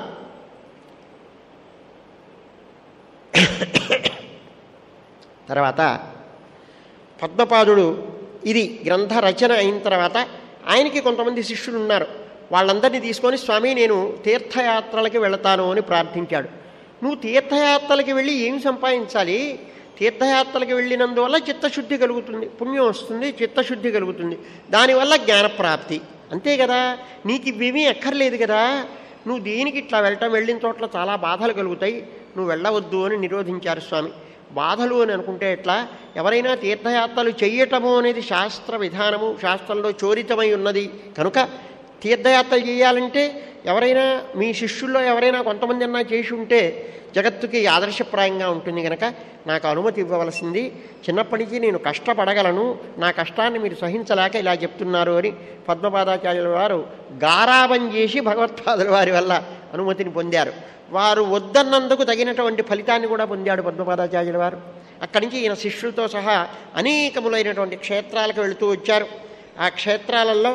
తర్వాత పద్మపాదుడు ఇది గ్రంథ రచన అయిన తర్వాత ఆయనకి కొంతమంది శిష్యులు ఉన్నారు. వాళ్ళందరినీ తీసుకొని స్వామి నేను తీర్థయాత్రలకి వెళతాను అని ప్రార్థించాడు. నువ్వు తీర్థయాత్రలకి వెళ్ళి ఏమి సంపాదించాలి? తీర్థయాత్రలకి వెళ్ళినందువల్ల చిత్తశుద్ధి కలుగుతుంది, పుణ్యం వస్తుంది, చిత్తశుద్ధి కలుగుతుంది, దానివల్ల జ్ఞానప్రాప్తి, అంతే కదా. నీకు ఇవేమీ అక్కర్లేదు కదా. నువ్వు దేనికి ఇట్లా వెళ్ళిన చోట్ల చాలా బాధలు కలుగుతాయి, నువ్వు వెళ్ళవద్దు అని నిరోధించారు స్వామి. బాధలు అని అనుకుంటే ఎట్లా? ఎవరైనా తీర్థయాత్రలు చెయ్యటము అనేది శాస్త్ర విధానము, శాస్త్రంలో చోరితమై ఉన్నది కనుక తీర్థయాత్రలు చేయాలంటే ఎవరైనా మీ శిష్యుల్లో ఎవరైనా కొంతమంది అన్నా చేసి ఉంటే జగత్తుకి ఆదర్శప్రాయంగా ఉంటుంది కనుక నాకు అనుమతి ఇవ్వవలసింది. చిన్నప్పటి నుంచి నేను కష్టపడగలను, నా కష్టాన్ని మీరు సహించలేక ఇలా చెప్తున్నారు అని పద్మపాదాచార్యుల వారు గారాబం చేసి భగవత్పాదుల వారి వల్ల అనుమతిని పొందారు. వారు వద్దన్నందుకు తగినటువంటి ఫలితాన్ని కూడా పొందాడు పద్మపాదాచార్యుల వారు. అక్కడి నుంచి ఈయన శిష్యులతో సహా అనేకములైనటువంటి క్షేత్రాలకు వెళుతూ వచ్చారు. ఆ క్షేత్రాలలో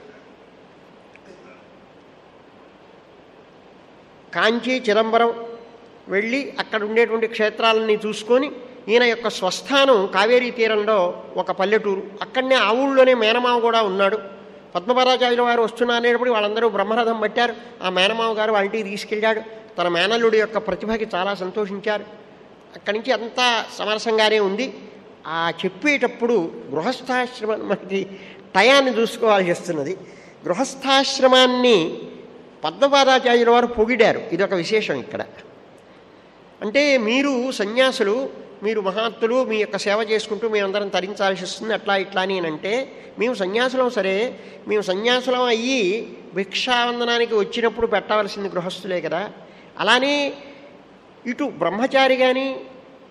కాంచీ, చిదంబరం వెళ్ళి అక్కడ ఉండేటువంటి క్షేత్రాలని చూసుకొని ఈయన యొక్క స్వస్థానం కావేరీ తీరంలో ఒక పల్లెటూరు. అక్కడనే ఆ ఊళ్ళోనే మేనమావ కూడా ఉన్నాడు. పద్మపాదాచార్యుల వారు వస్తున్నా అనేటప్పుడు వాళ్ళందరూ బ్రహ్మరథం పట్టారు. ఆ మేనమావ గారు వాళ్ళ ఇంటికి తీసుకెళ్ళాడు. తన మేనల్లుడి యొక్క ప్రతిభకి చాలా సంతోషించారు. అక్కడి నుంచి అంతా సమరసంగానే ఉంది. ఆ చెప్పేటప్పుడు గృహస్థాశ్రమం మనకి టయాన్ని చూసుకోవాల్సి వస్తున్నది. గృహస్థాశ్రమాన్ని పద్మపాదాచార్యుల వారు పొగిడారు. ఇదొక విశేషం ఇక్కడ. అంటే మీరు సన్యాసులు, మీరు మహాత్ములు, మీ యొక్క సేవ చేసుకుంటూ మేమందరం తరించాల్సి వస్తుంది అట్లా ఇట్లా అని అంటే, మేము సన్యాసులం సరే, మేము సన్యాసులం అయ్యి భిక్షావందనానికి వచ్చినప్పుడు పెట్టవలసింది గృహస్థులే కదా. అలానే ఇటు బ్రహ్మచారి కానీ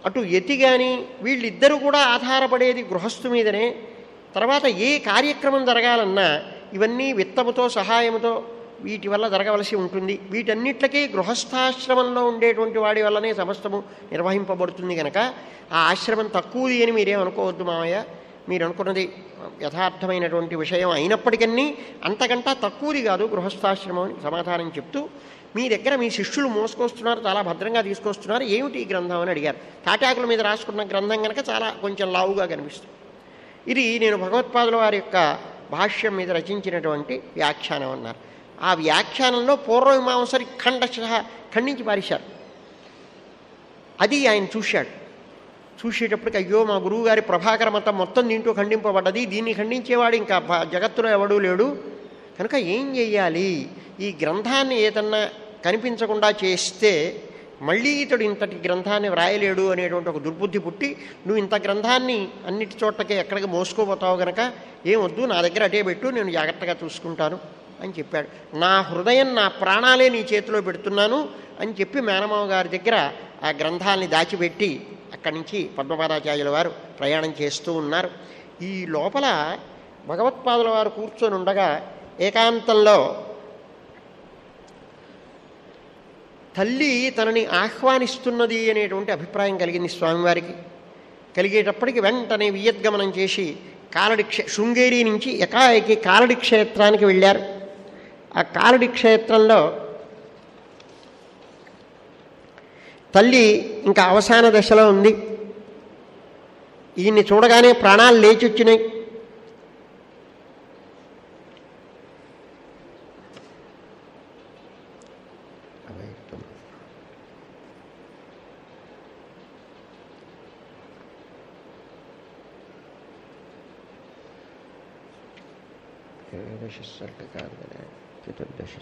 అటు యతి కానీ వీళ్ళిద్దరూ కూడా ఆధారపడేది గృహస్థు మీదనే. తర్వాత ఏ కార్యక్రమం జరగాలన్నా ఇవన్నీ విత్తముతో సహాయముతో వీటి వల్ల జరగవలసి ఉంటుంది. వీటన్నిటికీ గృహస్థాశ్రమంలో ఉండేటువంటి వాడి వల్లనే సమస్తము నిర్వహింపబడుతుంది కనుక ఆ ఆశ్రమం తక్కువది అని మీరేమనుకోవద్దు మామయ్య. మీరు అనుకున్నది యథార్థమైనటువంటి విషయం అయినప్పటికీ అంతకంటా తక్కువది కాదు గృహస్థాశ్రమం అని సమాధానం చెప్తూ, మీ దగ్గర మీ శిష్యులు మోసుకొస్తున్నారు, చాలా భద్రంగా తీసుకొస్తున్నారు, ఏమిటి ఈ గ్రంథం అని అడిగారు. తాటాకుల మీద రాసుకున్న గ్రంథం కనుక చాలా కొంచెం లావుగా కనిపిస్తుంది. ఇది నేను భగవత్పాదుల వారి యొక్క భాష్యం మీద రచించినటువంటి వ్యాఖ్యానం అన్నారు. ఆ వ్యాఖ్యానంలో పూర్వమీమాంసరి ఖండించి పారేశారు. అది ఆయన చూశాడు. చూసేటప్పటికి అయ్యో మా గురువుగారి ప్రభాకర మతం మొత్తం దీంట్లో ఖండింపబడ్డది, దీన్ని ఖండించేవాడు ఇంకా జగత్తులో ఎవడూ లేడు, కనుక ఏం చెయ్యాలి, ఈ గ్రంథాన్ని ఏదన్నా కనిపించకుండా చేస్తే మళ్ళీ ఇతడు ఇంతటి గ్రంథాన్ని వ్రాయలేడు అనేటువంటి ఒక దుర్బుద్ధి పుట్టి, నువ్వు ఇంత గ్రంథాన్ని అన్నిటి చోట్లకే ఎక్కడికి మోసుకోపోతావు కనుక ఏం వద్దు, నా దగ్గర అటే పెట్టు, నేను జాగ్రత్తగా చూసుకుంటాను అని చెప్పాడు. నా హృదయం నా ప్రాణాలే నీ చేతిలో పెడుతున్నాను అని చెప్పి మేనమావ గారి దగ్గర ఆ గ్రంథాలని దాచిపెట్టి అక్కడి నుంచి పద్మపాదాచార్యుల వారు ప్రయాణం చేస్తూ ఉన్నారు. ఈ లోపల భగవత్పాదుల వారు కూర్చొని ఉండగా ఏకాంతంలో తల్లి తనని ఆహ్వానిస్తున్నది అనేటువంటి అభిప్రాయం కలిగింది స్వామివారికి. కలిగేటప్పటికి వెంటనే వియద్గమనం చేసి శృంగేరి నుంచి ఎకాఏకి కాలడి క్షేత్రానికి వెళ్ళారు. ఆ కాలడి క్షేత్రంలో తల్లి ఇంకా అవసాన దశలో ఉంది. ఈయన్ని చూడగానే ప్రాణాలు లేచి వచ్చినాయి. కాదు కదా, చతుర్దశ.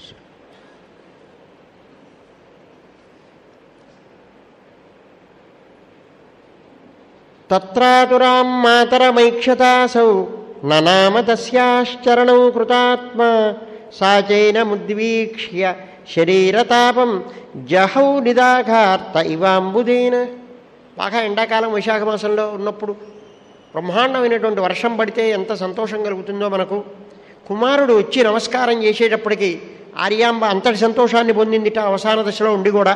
తత్రాతురాం మాతరమైక్షతాసౌ ననామ తస్యాశ్చరణం కృతాత్మా సాచైనముద్వీక్ష్య శరీరతాపం జహౌ నిదాఘార్త ఇవాంబుదేన. బాగా ఎండాకాలం వైశాఖ మాసంలో ఉన్నప్పుడు బ్రహ్మాండమైనటువంటి వర్షం పడితే ఎంత సంతోషం కలుగుతుందో మనకు. కుమారుడు వచ్చి నమస్కారం చేసేటప్పటికీ ఆర్యాంబ అంతటి సంతోషాన్ని పొందిందిట అవసాన దశలో ఉండి కూడా.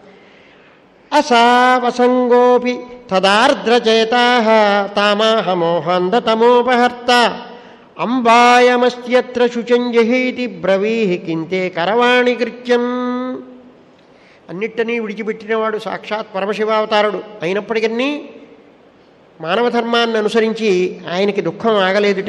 అసావసంగోపి తదార్ద్రచేతాః తామాహ మోహాంధతమోపహర్త అంబాయమస్త్యత్ర శుచంజహీతి బ్రవీహి కింతే కరవాణి కృత్యం. అన్నిటినీ విడిచిపెట్టినవాడు సాక్షాత్ పరమశివావతారుడు అయినప్పటికీ మానవ ధర్మాన్ని అనుసరించి ఆయనకి దుఃఖం ఆగలేదుట.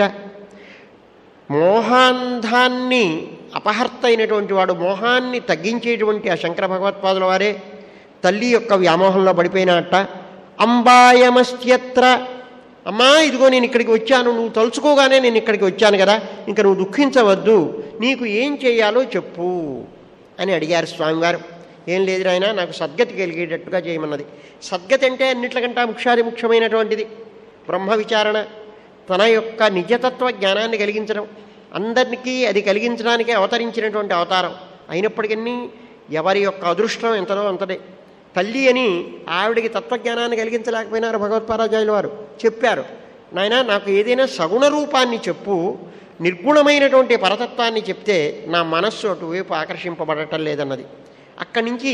మోహాంధాన్ని అపహర్త అయినటువంటి వాడు, మోహాన్ని తగ్గించేటువంటి ఆ శంకర భగవత్పాదుల వారే తల్లి యొక్క వ్యామోహంలో పడిపోయినట్ట. అంబాయమస్త్యత్ర, అమ్మా ఇదిగో నేను ఇక్కడికి వచ్చాను, నువ్వు తలుచుకోగానే నేను ఇక్కడికి వచ్చాను కదా, ఇంకా నువ్వు దుఃఖించవద్దు, నీకు ఏం చేయాలో చెప్పు అని అడిగారు స్వామివారు. ఏం లేదు నాయనా, నాకు సద్గతి కలిగేటట్టుగా చేయమన్నది. సద్గతి అంటే అన్నిట్లకంటా ముఖ్యమైనటువంటిది బ్రహ్మ విచారణ, తన యొక్క నిజతత్వ జ్ఞానాన్ని కలిగించడం. అందరికీ అది కలిగించడానికి అవతరించినటువంటి అవతారం అయినప్పటికీ ఎవరి యొక్క అదృష్టం ఎంతలో అంతదే. తల్లి అని ఆవిడికి తత్వజ్ఞానాన్ని కలిగించలేకపోయినారు భగవత్పాదాచార్యుల వారు. చెప్పారు, నాయనా నాకు ఏదైనా సగుణ రూపాన్ని చెప్పు, నిర్గుణమైనటువంటి పరతత్వాన్ని చెప్తే నా మనస్సు అటువైపు ఆకర్షింపబడటం లేదన్నది. అక్కడి నుంచి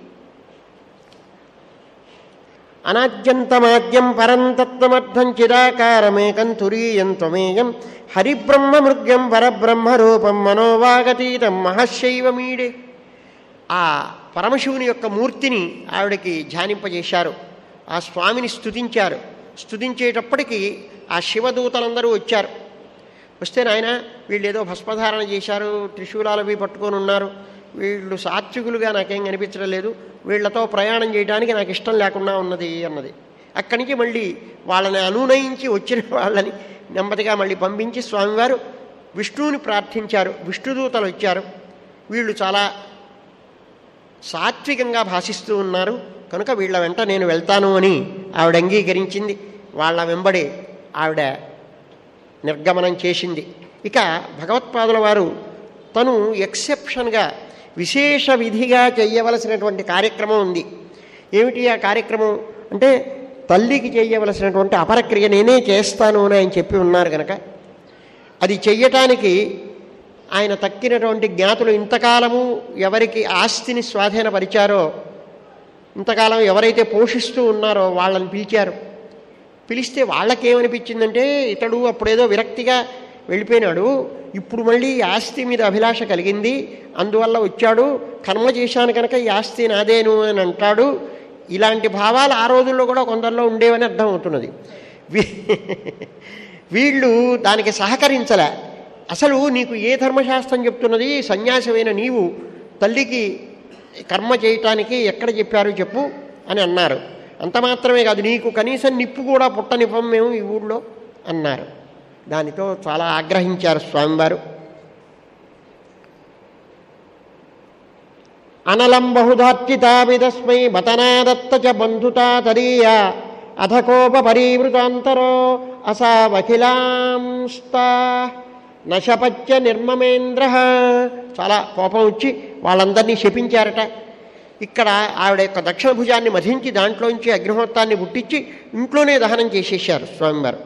అనాద్యంతమాద్యం పరంతత్వమర్థం చిరాకారమేకం తురీయం త్వమేయం హరిబ్రహ్మమృగ్యం పరబ్రహ్మరూపం మనోవాగతీతం మహశైవమీడే. ఆ పరమశివుని యొక్క మూర్తిని ఆవిడకి ధ్యానింపజేశారు. ఆ స్వామిని స్తుతించారు. స్తుతించేటప్పటికీ ఆ శివదూతలందరూ వచ్చారు. వస్తే నాయన వీళ్ళు ఏదో భస్మధారణ చేశారు, త్రిశూలాలవి పట్టుకొని ఉన్నారు, వీళ్ళు సాత్వికులుగా నాకేం కనిపించడం లేదు, వీళ్లతో ప్రయాణం చేయడానికి నాకు ఇష్టం లేకుండా ఉన్నది అన్నది. అక్కడి నుంచి మళ్ళీ వాళ్ళని అనునయించి వచ్చిన వాళ్ళని నెమ్మదిగా మళ్ళీ పంపించి స్వామివారు విష్ణువుని ప్రార్థించారు. విష్ణుదూతలు వచ్చారు. వీళ్ళు చాలా సాత్వికంగా భాషిస్తూ ఉన్నారు కనుక వీళ్ళ వెంట నేను వెళ్తాను అని ఆవిడ అంగీకరించింది. వాళ్ళ వెంబడి ఆవిడ నిర్గమనం చేసింది. ఇక భగవత్పాదుల వారు తను ఎక్సెప్షన్గా విశేష విధిగా చేయవలసినటువంటి కార్యక్రమం ఉంది. ఏమిటి ఆ కార్యక్రమం అంటే తల్లికి చేయవలసినటువంటి అపరక్రియ నేనే చేస్తాను అని ఆయన చెప్పి ఉన్నారు కనుక అది చెయ్యటానికి ఆయన తక్కినటువంటి జ్ఞాతులు ఇంతకాలము ఎవరికి ఆస్తిని స్వాధీనపరిచారో, ఇంతకాలం ఎవరైతే పోషిస్తూ ఉన్నారో వాళ్ళని పిలిచారు. పిలిస్తే వాళ్ళకేమనిపించిందంటే ఇతడు అప్పుడేదో విరక్తిగా వెళ్ళిపోయినాడు, ఇప్పుడు మళ్ళీ ఈ ఆస్తి మీద అభిలాష కలిగింది, అందువల్ల వచ్చాడు, కర్మ చేశాను కనుక ఈ ఆస్తి నాదేను అని అంటాడు. ఇలాంటి భావాలు ఆ రోజుల్లో కూడా కొందరిలో ఉండేవని అర్థం అవుతున్నది. వీళ్ళు దానికి సహకరించలే. అసలు నీకు ఏ ధర్మశాస్త్రం చెప్తున్నది, సన్యాసమైన నీవు తల్లికి కర్మ చేయటానికి ఎక్కడ చెప్పారు చెప్పు అని అన్నారు. అంత మాత్రమే కాదు, నీకు కనీసం నిప్పు కూడా పుట్టనివ్వం మేము ఈ ఊళ్ళో అన్నారు. దానితో చాలా ఆగ్రహించారు స్వామివారు. అనలం బహుధార్చితావిదస్మై బతనాదత్త చ బంధుతా తరీయ అధకోపరీవృతాంతరో అసావఖిలాంస్తా నశపత్య నిర్మమేంద్ర. చాలా కోపం వచ్చి వాళ్ళందరినీ శపించారట. ఇక్కడ ఆవిడ యొక్క దక్షిణ భుజాన్ని మధించి దాంట్లోంచి అగ్నిహోత్రాన్ని పుట్టించి ఇంట్లోనే దహనం చేసేసారు స్వామివారు.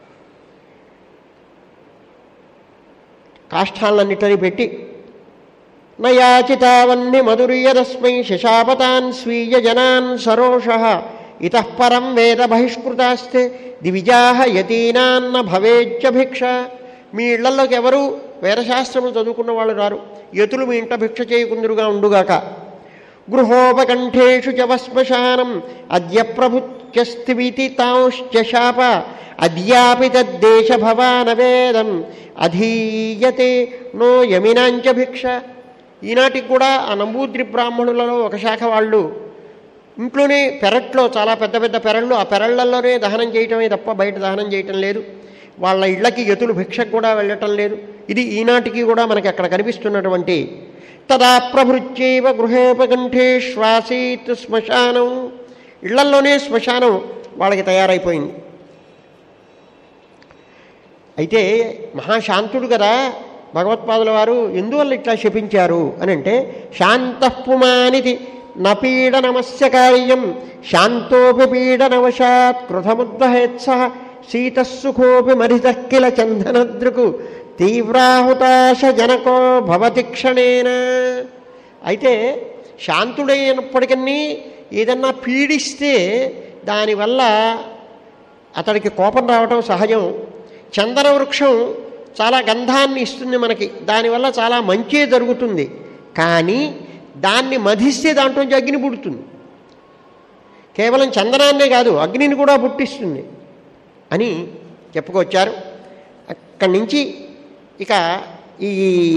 కాష్టాలన్నిటినీ పెట్టి నయాచితావన్ని మధుర్యదస్మై శశాపతాన్ స్వీయ జనాన్ సరోష ఇతః పరం వేద బహిష్కృతాస్తే దివిజాహ యతీనాన్న భవేచ్చ భిక్ష. మీ ఇళ్లలోకి ఎవరు వేదశాస్త్రములు చదువుకున్న వాళ్ళు రారు, యతులు మీ ఇంట భిక్ష చేయకుందురుగా ఉండుగాక. గృహోపకంఠేషు చ వశ్మశానం అద్య ప్రభుత్యస్తివితి తాంశ్చాప అద్యాపి తద్దేశ భవానవేదం అధీయతే నో యమినాంచ భిక్ష. ఈనాటికి కూడా ఆ నంబూద్రి బ్రాహ్మణులలో ఒక శాఖ వాళ్ళు ఇంట్లోనే పెరట్లో, చాలా పెద్ద పెద్ద పెరళ్ళు, ఆ పెరళ్లలోనే దహనం చేయటమే తప్ప బయట దహనం చేయటం లేదు. వాళ్ళ ఇళ్లకి యతులు భిక్షకు కూడా వెళ్ళటం లేదు. ఇది ఈనాటికి కూడా మనకి అక్కడ కనిపిస్తున్నటువంటి. తదా ప్రభృత్యైవ గృహోపకంఠేష్వాసీత్ శ్మశానం. ఇళ్లల్లోనే శ్మశానం వాళ్ళకి తయారైపోయింది. అయితే మహాశాంతుడు కదా భగవత్పాదుల వారు, ఎందువల్ల ఇట్లా శపించారు అని అంటే, శాంతఃపుమానితి నపీడనమస్య కార్యం శాంతోపి పీడనవశాత్ కృతముద్వహేత్స శీతస్సుఖోపి మరితః కిల చందనదృకు తీవ్రాహుతాశ జనకో భవతి క్షణేన. అయితే శాంతుడైనప్పటికీ ఏదన్నా పీడిస్తే దానివల్ల అతడికి కోపం రావటం సహజం. చందన వృక్షం చాలా గంధాన్ని ఇస్తుంది మనకి, దానివల్ల చాలా మంచే జరుగుతుంది. కానీ దాన్ని మధిస్తే దాంట్లోంచి అగ్ని పుడుతుంది. కేవలం చందనాన్నే కాదు, అగ్నిని కూడా పుట్టిస్తుంది అని చెప్పుకొచ్చారు. అక్కడి నుంచి ఇక ఈ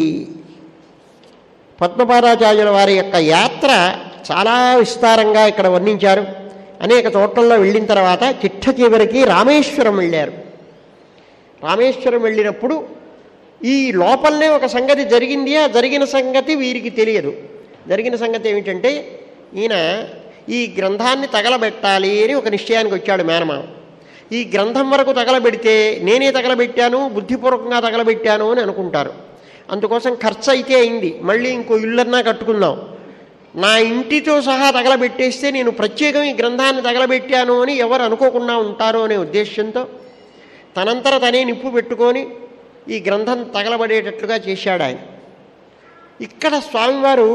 పద్మపాదాచార్యుల వారి యొక్క యాత్ర చాలా విస్తారంగా ఇక్కడ వర్ణించారు. అనేక చోట్లలో వెళ్ళిన తర్వాత చిట్ట చివరికి రామేశ్వరం వెళ్ళారు. రామేశ్వరం వెళ్ళినప్పుడు ఈ లోపలనే ఒక సంగతి జరిగింది. ఆ జరిగిన సంగతి వీరికి తెలియదు. జరిగిన సంగతి ఏమిటంటే, ఈయన ఈ గ్రంథాన్ని తగలబెట్టాలి అని ఒక నిశ్చయానికి వచ్చాడు మేనమామ. ఈ గ్రంథం వరకు తగలబెడితే నేనే తగలబెట్టాను, బుద్ధిపూర్వకంగా తగలబెట్టాను అని అనుకుంటారు. అందుకోసం ఖర్చు అయితే అయింది, మళ్ళీ ఇంకో ఇళ్ళన్నా కట్టుకుందాం, నా ఇంటితో సహా తగలబెట్టేస్తే నేను ప్రత్యేకం ఈ గ్రంథాన్ని తగలబెట్టాను అని ఎవరు అనుకోకుండా ఉంటారు అనే ఉద్దేశంతో తనంతర తనే నిప్పు పెట్టుకొని ఈ గ్రంథం తగలబడేటట్లుగా చేశాడు ఆయన. ఇక్కడ స్వామివారు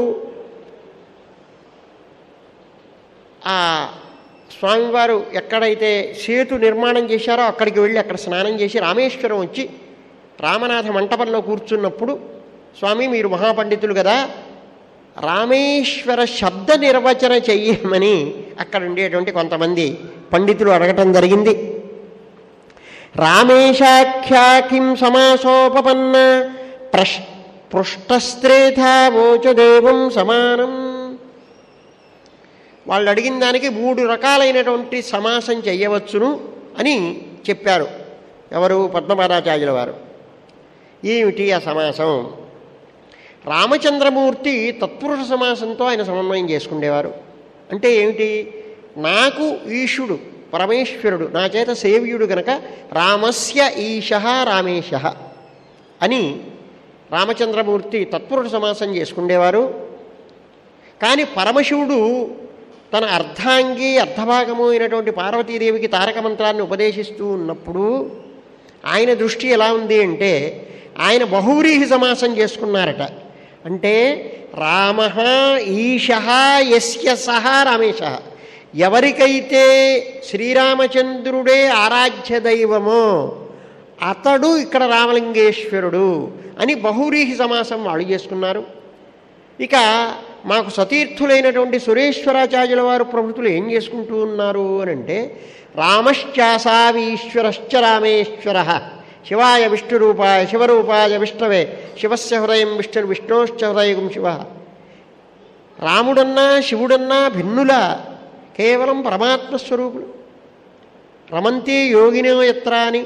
స్వామివారు ఎక్కడైతే సేతు నిర్మాణం చేశారో అక్కడికి వెళ్ళి అక్కడ స్నానం చేసి రామేశ్వరం వచ్చి రామనాథ మంటపంలో కూర్చున్నప్పుడు, స్వామి మీరు మహాపండితులు కదా, రామేశ్వర శబ్ద నిర్వచన చెయ్యమని అక్కడ ఉండేటువంటి కొంతమంది పండితులు అడగటం జరిగింది. రామేశాఖ్యా కిం సమాసోపపన్న పృష్టస్త్రేథా వోచదేవం సమానం. వాళ్ళు అడిగిన దానికి 3 రకాలైనటువంటి సమాసం చెయ్యవచ్చును అని చెప్పారు. ఎవరు? పద్మపాదాచార్యుల వారు. ఏమిటి ఆ సమాసం? రామచంద్రమూర్తి తత్పురుష సమాసంతో ఆయన సమన్వయం చేసుకునేవారు. అంటే ఏమిటి? నాకు ఈశుడు పరమేశ్వరుడు నా చేత సేవ్యుడు గనక రామస్య ఈశ రామేశ అని రామచంద్రమూర్తి తత్పురుష సమాసం చేసుకునేవారు. కానీ పరమశివుడు తన అర్ధాంగి అర్ధభాగము అయినటువంటి పార్వతీదేవికి తారక మంత్రాన్ని ఉపదేశిస్తూ ఉన్నప్పుడు ఆయన దృష్టి ఎలా ఉంది అంటే ఆయన బహువ్రీహి సమాసం చేసుకున్నారట. అంటే రామ ఈశ యస్య సహ రామేశ, ఎవరికైతే శ్రీరామచంద్రుడే ఆరాధ్య దైవమో అతడు ఇక్కడ రామలింగేశ్వరుడు అని బహువ్రీహి సమాసం వాళ్ళు చేసుకున్నారు. ఇక మాకు సతీర్థులైనటువంటి సురేశ్వరాచార్యుల వారు ప్రభుతులు ఏం చేసుకుంటూ ఉన్నారు అని అంటే రామశ్చాసావీశ్వరశ్చ రామేశ్వర శివాయ విష్ణురూపాయ శివరూపాయ విష్ణవే శివస్య హృదయం విష్ణు విష్ణోశ్చ హృదయం శివ. రాముడన్నా శివుడన్నా భిన్నుల, కేవలం పరమాత్మస్వరూపులు. రమంతే యోగినో యత్ర అని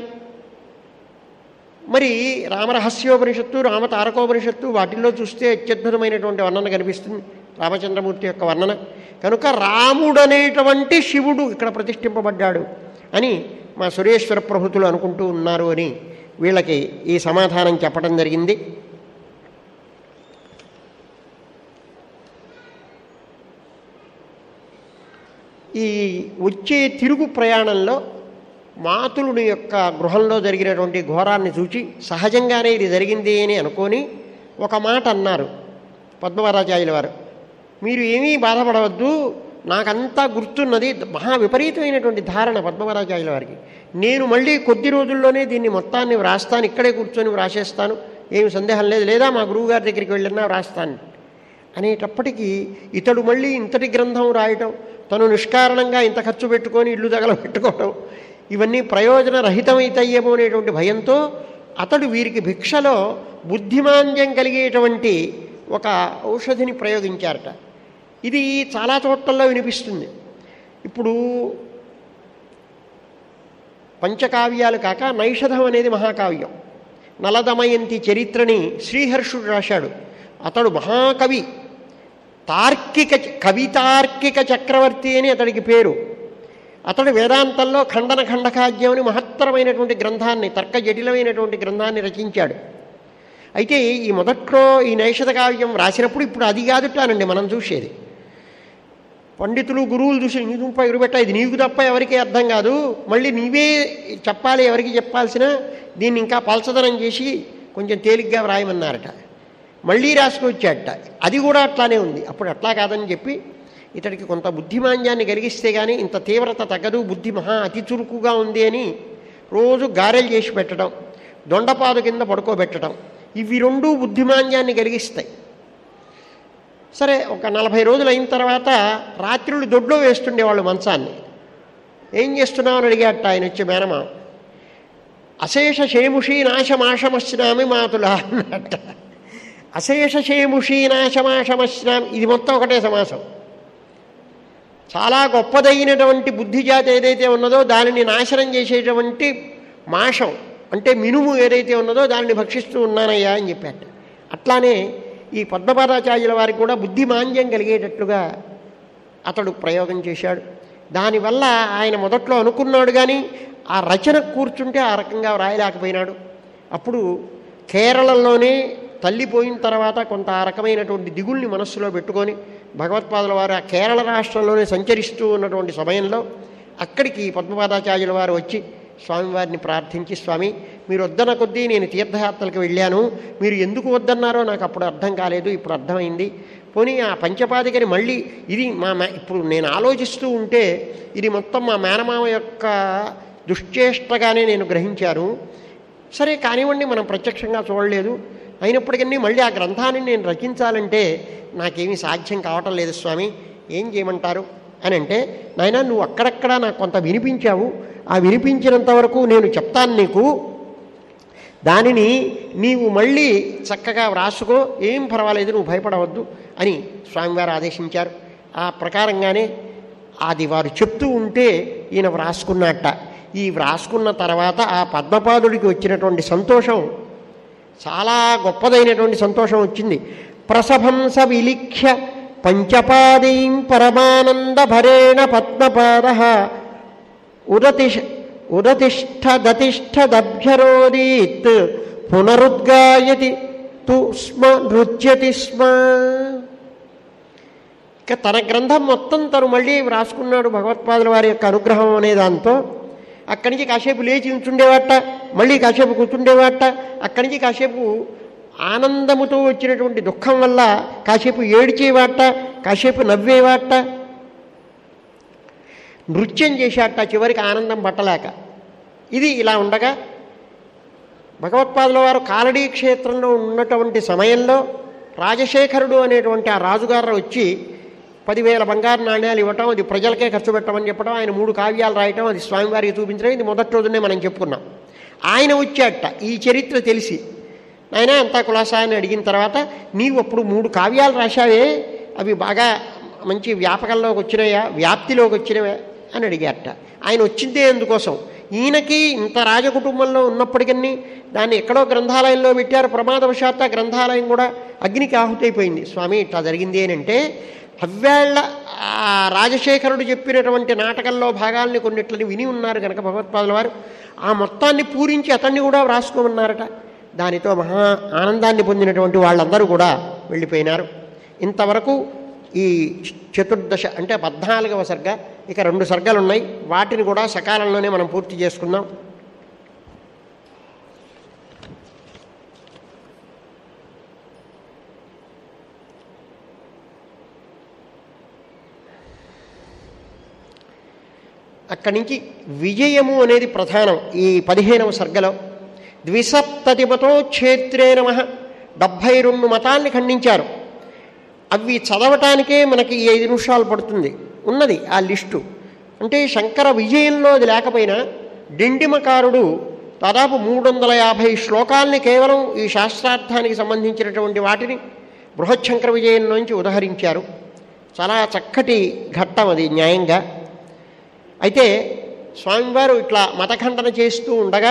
మరి రామరహస్యోపనిషత్తు రామతారకోపనిషత్తు వాటిల్లో చూస్తే అత్యద్భుతమైనటువంటి వర్ణన కనిపిస్తుంది, రామచంద్రమూర్తి యొక్క వర్ణన. కనుక రాముడనేటువంటి శివుడు ఇక్కడ ప్రతిష్ఠింపబడ్డాడు అని మా సురేశ్వర ప్రభుతులు అనుకుంటూ ఉన్నారు అని వీళ్ళకి ఈ సమాధానం చెప్పడం జరిగింది. ఈ వచ్చే తిరుగు ప్రయాణంలో మాతులుని యొక్క గృహంలో జరిగినటువంటి ఘోరాన్ని చూచి సహజంగానే ఇది జరిగింది అని అనుకొని ఒక మాట అన్నారు పద్మవరాచార్యుల వారు. మీరు ఏమీ బాధపడవద్దు, నాకంతా గుర్తున్నది. మహా విపరీతమైనటువంటి ధారణ పద్మవరాచార్యుల వారికి. నేను మళ్ళీ కొద్ది రోజుల్లోనే దీన్ని మొత్తాన్ని వ్రాస్తాను, ఇక్కడే కూర్చొని వ్రాసేస్తాను, ఏమి సందేహం లేదు, లేదా మా గురువుగారి దగ్గరికి వెళ్ళినా వ్రాస్తాను అనేటప్పటికీ ఇతడు మళ్ళీ ఇంతటి గ్రంథం రాయటం, తను నిష్కారణంగా ఇంత ఖర్చు పెట్టుకొని ఇల్లు తగలబెట్టుకోవడం, ఇవన్నీ ప్రయోజన రహితమైతయ్యేమో అనేటువంటి భయంతో అతడు వీరికి భిక్షలో బుద్ధిమాంద్యం కలిగేటువంటి ఒక ఔషధిని ప్రయోగించారట. ఇది చాలా చోట్లలో వినిపిస్తుంది. ఇప్పుడు పంచకావ్యాలు కాక నైషధం అనేది మహాకావ్యం. నలదమయంతి చరిత్రని శ్రీహర్షుడు రాశాడు. అతడు మహాకవి, కవితార్కిక చక్రవర్తి అని అతడికి పేరు. అతడు వేదాంతంలో ఖండన ఖండకాద్యం అని మహత్తరమైనటువంటి గ్రంథాన్ని, తర్క జటిలమైనటువంటి గ్రంథాన్ని రచించాడు. అయితే ఈ మొదట్లో ఈ నైషధ కావ్యం రాసినప్పుడు ఇప్పుడు అది కాదుటానండి మనం చూసేది. పండితులు గురువులు చూసి నీ దుంప ఎగురుబెట్ట, ఇది నీకు తప్ప ఎవరికీ అర్థం కాదు, మళ్ళీ నీవే చెప్పాలి, ఎవరికి చెప్పాల్సిన, దీన్ని ఇంకా పలచదనం చేసి కొంచెం తేలిగ్గా వ్రాయమన్నారట. మళ్ళీ రాసుకొచ్చాడట, అది కూడా అట్లానే ఉంది. అప్పుడు అట్లా కాదని చెప్పి ఇతడికి కొంత బుద్ధిమాంద్యాన్ని కలిగిస్తే కానీ ఇంత తీవ్రత తగ్గదు, బుద్ధి మహా అతి చురుకుగా ఉంది అని రోజు గారెలు చేసి పెట్టడం, దొండపాదు కింద పడుకోబెట్టడం, ఇవి రెండూ బుద్ధిమాంద్యాన్ని కలిగిస్తాయి. సరే, ఒక 40 రోజులు అయిన తర్వాత రాత్రులు దొడ్లో వేస్తుండేవాళ్ళు మంచాన్ని. ఏం చేస్తున్నామని అడిగాట ఆయన వచ్చి మేనమా. అశేష శేముషీ నాశమాషమశ్నామి మాతులా అన్నట్ట. అశేష శేముషీ నాశమాషమశ్నామి, ఇది మొత్తం ఒకటే సమాసం. చాలా గొప్పదైనటువంటి బుద్ధిజాతి ఏదైతే ఉన్నదో దానిని నాశనం చేసేటువంటి మాషం అంటే మినుము ఏదైతే ఉన్నదో దానిని భక్షిస్తూ ఉన్నానయ్యా అని చెప్పాట. అట్లానే ఈ పద్మపాదాచార్యుల వారికి కూడా బుద్ధిమాంద్యం కలిగేటట్లుగా అతడు ప్రయోగం చేశాడు. దానివల్ల ఆయన మొదట్లో అనుకున్నాడు కానీ ఆ రచన కూర్చుంటే ఆ రకంగా వ్రాయలేకపోయినాడు. అప్పుడు కేరళలోనే తల్లిపోయిన తర్వాత కొంత ఆ రకమైనటువంటి దిగుల్ని మనస్సులో పెట్టుకొని భగవత్పాదుల వారు ఆ కేరళ రాష్ట్రంలోనే సంచరిస్తూ ఉన్నటువంటి సమయంలో అక్కడికి పద్మపాదాచార్యుల వారు వచ్చి స్వామివారిని ప్రార్థించి, స్వామి మీరు వద్దన కొద్దీ నేను తీర్థయాత్రలకు వెళ్ళాను, మీరు ఎందుకు వద్దన్నారో నాకు అప్పుడు అర్థం కాలేదు, ఇప్పుడు అర్థమైంది. పోనీ ఆ పంచపాదికని మళ్ళీ ఇది ఇప్పుడు నేను ఆలోచిస్తూ ఉంటే ఇది మొత్తం మా మేనమామ యొక్క దుశ్చేష్టగానే నేను గ్రహించాను. సరే కానివ్వండి, మనం ప్రత్యక్షంగా చూడలేదు, అయినప్పటికీ మళ్ళీ ఆ గ్రంథాన్ని నేను రచించాలంటే నాకేమీ సాధ్యం కావటం లేదు స్వామి, ఏం చేయమంటారు అని అంటే, నాయనా నువ్వు అక్కడక్కడ నాకు కొంత వినిపించావు, ఆ వినిపించినంత వరకు నేను చెప్తాను నీకు, దానిని నీవు మళ్ళీ చక్కగా వ్రాసుకో, ఏం పర్వాలేదు, నువ్వు భయపడవద్దు అని స్వామివారు ఆదేశించారు. ఆ ప్రకారంగానే అది వారు చెప్తూ ఉంటే ఈయన వ్రాసుకున్నట్ట. ఈ వ్రాసుకున్న తర్వాత ఆ పద్మపాదుడికి వచ్చినటువంటి సంతోషం చాలా గొప్పదైనటువంటి సంతోషం వచ్చింది. ప్రసభంస విలిఖ్య పంచపాదీం పరమానంద భరేణ పద్మపాదః ఉదతిష్ఠదతిష్ఠదభ్యరోదీత్ పునరుద్గాయతి తు స్మ నృత్యతి స్మ. తన గ్రంథం మొత్తం తను మళ్ళీ రాసుకున్నాడు భగవత్పాదుల వారి యొక్క అనుగ్రహం అనే దాంతో. అక్కడి నుంచి కాసేపు లేచి ఉంచుండేవాట, మళ్ళీ కాసేపు కూర్చుండేవాట, అక్కడి నుంచి కాసేపు ఆనందముతో వచ్చినటువంటి దుఃఖం వల్ల కాసేపు ఏడ్చేవాట, కాసేపు నవ్వేవాట, నృత్యం చేశాట, చివరికి ఆనందం పట్టలేక. ఇది ఇలా ఉండగా భగవత్పాదుల వారు కాలడీ క్షేత్రంలో ఉన్నటువంటి సమయంలో రాజశేఖరుడు అనేటువంటి ఆ రాజుగారు వచ్చి 10,000 బంగారు నాణ్యాలు ఇవ్వటం, అది ప్రజలకే ఖర్చు పెట్టమని చెప్పడం, ఆయన 3 కావ్యాలు రాయటం, అది స్వామివారికి చూపించడం, ఇది మొదటి రోజునే మనం చెప్పుకున్నాం. ఆయన వచ్చాట ఈ చరిత్ర తెలిసి, ఆయన అంతా కులాసా అని అడిగిన తర్వాత, నీవు అప్పుడు 3 కావ్యాలు రాశావే, అవి బాగా మంచి వ్యాపకంలోకి వచ్చినాయా, వ్యాప్తిలోకి వచ్చినవే అని అడిగారట. ఆయన వచ్చిందే అందుకోసం. ఈయనకి ఇంత రాజకుటుంబంలో ఉన్నప్పటికీ దాన్ని ఎక్కడో గ్రంథాలయంలో పెట్టారు. ప్రమాదవశాత్తు ఆ గ్రంథాలయం కూడా అగ్నికి ఆహుతైపోయింది. స్వామి ఇట్లా జరిగింది అని అంటే, అవ్వేళ్ల రాజశేఖరుడు చెప్పినటువంటి నాటకంలో భాగాల్ని కొన్నిట్లని విని ఉన్నారు కనుక భగవత్పాదుల వారు ఆ మొత్తాన్ని పూరించి అతన్ని కూడా వ్రాసుకోమన్నారట. దానితో మహా ఆనందాన్ని పొందినటువంటి వాళ్ళందరూ కూడా వెళ్ళిపోయినారు. ఇంతవరకు ఈ చతుర్దశ అంటే 14వ సర్గ. ఇక 2 సర్గలు ఉన్నాయి, వాటిని కూడా సకాలంలోనే మనం పూర్తి చేసుకుందాం. అక్కడి నుంచి విజయము అనేది ప్రధానం. ఈ 15వ సర్గలో ద్విసప్తతిమతో క్షేత్రే నమః 72 మతాల్ని ఖండించారు. అవి చదవటానికే మనకి 5 నిమిషాలు పడుతుంది. ఉన్నది ఆ లిస్టు. అంటే శంకర విజయంలో అది లేకపోయినా డిండిమకారుడు దాదాపు 350 శ్లోకాల్ని కేవలం ఈ శాస్త్రార్థానికి సంబంధించినటువంటి వాటిని బృహచ్చంకర విజయంలోంచి ఉదహరించారు. చాలా చక్కటి ఘట్టం అది న్యాయంగా. అయితే స్వామివారు ఇట్లా మతఖండన చేస్తూ ఉండగా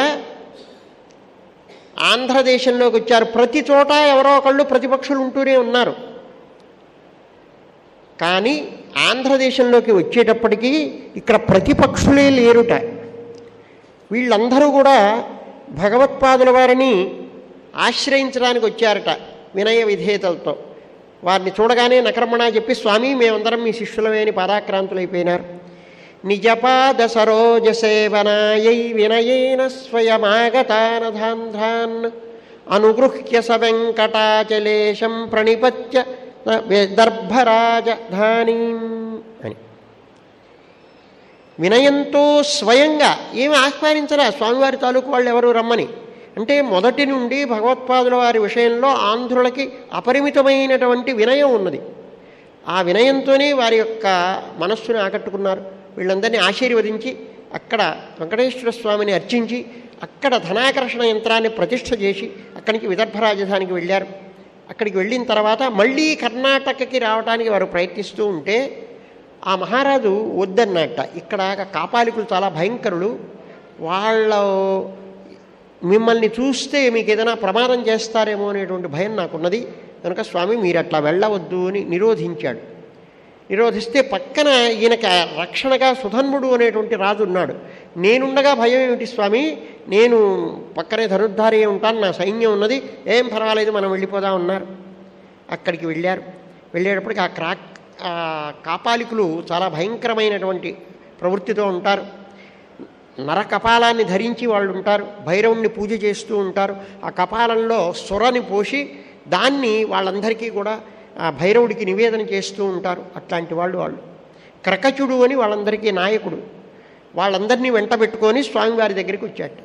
ఆంధ్రదేశంలోకి వచ్చారు. ప్రతి చోట ఎవరో ఒకళ్ళు ప్రతిపక్షులు ఉంటూనే ఉన్నారు. కానీ ఆంధ్రదేశంలోకి వచ్చేటప్పటికీ ఇక్కడ ప్రతిపక్షులే లేరుట. వీళ్ళందరూ కూడా భగవత్పాదుల వారిని ఆశ్రయించడానికి వచ్చారట వినయ విధేయతలతో. వారిని చూడగానే నకర్మణ చెప్పి, స్వామి మేమందరం మీ శిష్యులమే అని పాదాక్రాంతులైపోయినారు. నిజపాద సరోజ సేవనాయై వినయేన స్వయమాగతానధాంధ్రాన్ అనుగృహ్య స వెంకటాచలేశం ప్రణిపత్య దర్భరాజధానీ అని వినయంతో స్వయంగా ఏమి ఆహ్వానించరా స్వామివారి తాలూకు వాళ్ళు ఎవరు రమ్మని. అంటే మొదటి నుండి భగవత్పాదుల వారి విషయంలో ఆంధ్రులకి అపరిమితమైనటువంటి వినయం ఉన్నది. ఆ వినయంతోనే వారి యొక్క మనస్సును ఆకట్టుకున్నారు. వీళ్ళందరినీ ఆశీర్వదించి అక్కడ వెంకటేశ్వర స్వామిని అర్చించి అక్కడ ధనాకర్షణ యంత్రాన్ని ప్రతిష్ఠ చేసి అక్కడి నుంచి విదర్భ రాజధానికి వెళ్ళారు. అక్కడికి వెళ్ళిన తర్వాత మళ్ళీ కర్ణాటకకి రావడానికి వారు ప్రయత్నిస్తూ ఉంటే ఆ మహారాజు వద్దన్నట్ట. ఇక్కడ కాపాలికులు చాలా భయంకరులు, వాళ్ళు మిమ్మల్ని చూస్తే మీకు ఏదైనా ప్రమాదం చేస్తారేమో అనేటువంటి భయం నాకున్నది కనుక స్వామి మీరు అట్లా వెళ్ళవద్దు అని నిరోధించాడు. నిరోధిస్తే పక్కన ఈయనకి రక్షణగా సుధన్ముడు అనేటువంటి రాజు ఉన్నాడు. నేనుండగా భయం ఏమిటి స్వామి, నేను పక్కనే ధనుర్ధారి ఉంటాను, నా సైన్యం ఉన్నది, ఏం పర్వాలేదు మనం వెళ్ళిపోదాం ఉన్నారు. అక్కడికి వెళ్ళారు. వెళ్ళేటప్పటికి ఆ కాపాలికులు చాలా భయంకరమైనటువంటి ప్రవృత్తితో ఉంటారు. నరకపాలాన్ని ధరించి వాళ్ళు ఉంటారు. భైరవుణ్ణి పూజ చేస్తూ ఉంటారు. ఆ కపాలంలో సొరని పోసి దాన్ని వాళ్ళందరికీ కూడా ఆ భైరవుడికి నివేదన చేస్తూ ఉంటారు. అట్లాంటి వాళ్ళు క్రకచుడు అని వాళ్ళందరికీ నాయకుడు. వాళ్ళందరినీ వెంట పెట్టుకొని స్వామివారి దగ్గరికి వచ్చాడు.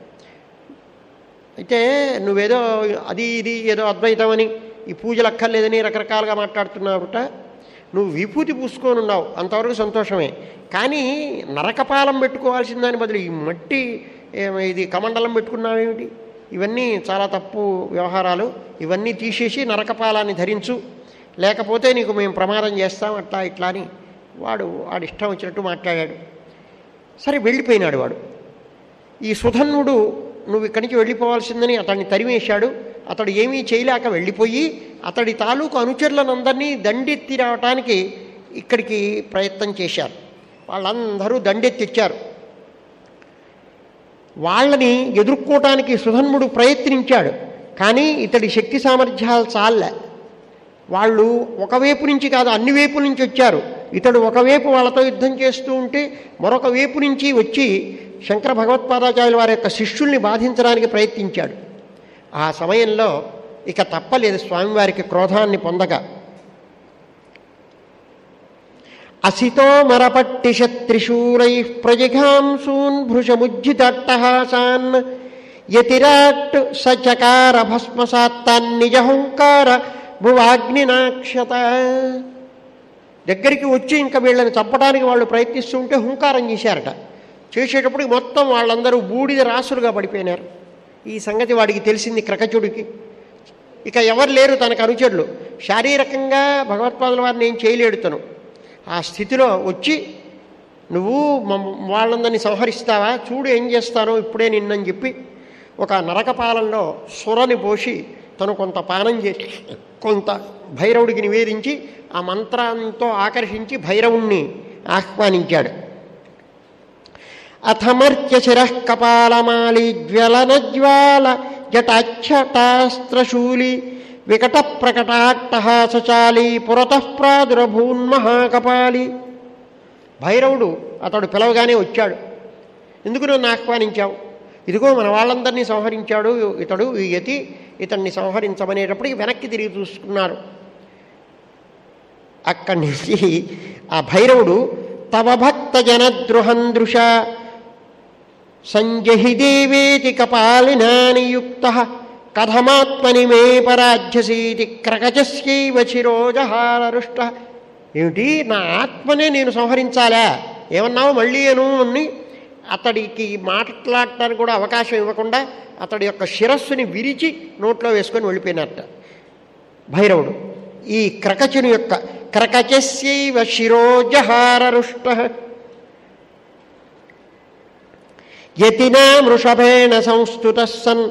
అయితే నువ్వేదో అది ఇది ఏదో అద్వైతమని ఈ పూజలు అక్కర్లేదని రకరకాలుగా మాట్లాడుతున్నావుట. నువ్వు విభూతి పూసుకొని ఉన్నావు, అంతవరకు సంతోషమే. కానీ నరకపాలం పెట్టుకోవాల్సిన దాని బదులు ఈ మట్టి ఇది కమండలం పెట్టుకున్నావేమిటి? ఇవన్నీ చాలా తప్పు వ్యవహారాలు. ఇవన్నీ తీసేసి నరకపాలాన్ని ధరించు, లేకపోతే నీకు మేము ప్రమాదం చేస్తాం అట్లా ఇట్లా అని వాడు ఇష్టం వచ్చినట్టు మాట్లాడాడు. సరే వెళ్ళిపోయినాడు వాడు. ఈ సుధన్వుడు నువ్వు ఇక్కడి నుంచి వెళ్ళిపోవాల్సిందని అతన్ని తరిమేశాడు. అతడు ఏమీ చేయలేక వెళ్ళిపోయి అతడి తాలూకు అనుచరులనందరినీ దండెత్తి రావటానికి ఇక్కడికి ప్రయత్నం చేశారు. వాళ్ళందరూ దండెత్తిచ్చారు. వాళ్ళని ఎదుర్కోవటానికి సుధన్వుడు ప్రయత్నించాడు. కానీ ఇతడి శక్తి సామర్థ్యాలు చాలే. వాళ్ళు ఒకవైపు నుంచి కాదు, అన్ని వైపుల నుంచి వచ్చారు. ఇతడు ఒకవైపు వాళ్ళతో యుద్ధం చేస్తూ ఉంటే మరొక వైపు నుంచి వచ్చి శంకర భగవత్పాదాచార్యుల వారి యొక్క శిష్యుల్ని బాధించడానికి ప్రయత్నించాడు. ఆ సమయంలో ఇక తప్పలేదు స్వామివారికి క్రోధాన్ని పొందక. అసితో మరపట్టి శత్రిశూరై ప్రజిఘాంసూన్ భృశముజ్జితట్టహాసాన్ యతిరాట్ సచకార భస్మసాత్తాన్నిజహుంకార భువాగ్నినాక్షత. దగ్గరికి వచ్చి ఇంకా వీళ్ళని చంపడానికి వాళ్ళు ప్రయత్నిస్తూ ఉంటే హుంకారం చేశారట. చేసేటప్పుడు మొత్తం వాళ్ళందరూ బూడిద రాసులుగా పడిపోయినారు. ఈ సంగతి వాడికి తెలిసింది క్రకచుడికి. ఇక ఎవరు లేరు తనకు అనుచరులు. శారీరకంగా భగవత్పాదుల వారిని ఏం చేయలేడు తను. ఆ స్థితిలో వచ్చి నువ్వు వాళ్ళందరినీ సంహరిస్తావా, చూడు ఏం చేస్తానో ఇప్పుడే నిన్నని చెప్పి ఒక నరకపాలంలో సురని పోసి తను కొంత పానం చేసి కొంత భైరవుడికి నివేదించి ఆ మంత్రంతో ఆకర్షించి భైరవుణ్ణి ఆహ్వానించాడు. అథమర్త్య శిరః కపాలమాలి జ్వలనజ్వాల జటాక్షటాస్త్రశూలి వికట ప్రకటాట్టహాసచాలి పురతః ప్రాదురభూన్మహాకపాలి. భైరవుడు అతడు పిలవగానే వచ్చాడు. ఎందుకు నన్ను ఆహ్వానించావు? ఇదిగో మన వాళ్ళందరినీ సంహరించాడు ఇతడు, ఈ యతి, ఇతన్ని సంహరించమనేటప్పటికి వెనక్కి తిరిగి చూసుకున్నారు. అక్కడి నుంచి ఆ భైరవుడు తవ భక్త జనద్రుహందృష సంజహి దేవేతి కపాలినానియుక్త కథమాత్మని మే పరాధ్యసీతి క్రకచస్యైవ శిరోజహారరుష్ట. ఏమిటి, నా ఆత్మనే నేను సంహరించాలా? ఏమన్నావు మళ్ళీ అని అతడికి మాట్లాడటానికి కూడా అవకాశం ఇవ్వకుండా అతడి యొక్క శిరస్సుని విరిచి నోట్లో వేసుకొని వెళ్ళిపోయినట్ట భైరవుడు. ఈ క్రకచుని యొక్క క్రకచస్యైవ శిరోజహారరుష్ట యతినా వృషభేణ సంస్థుత సన్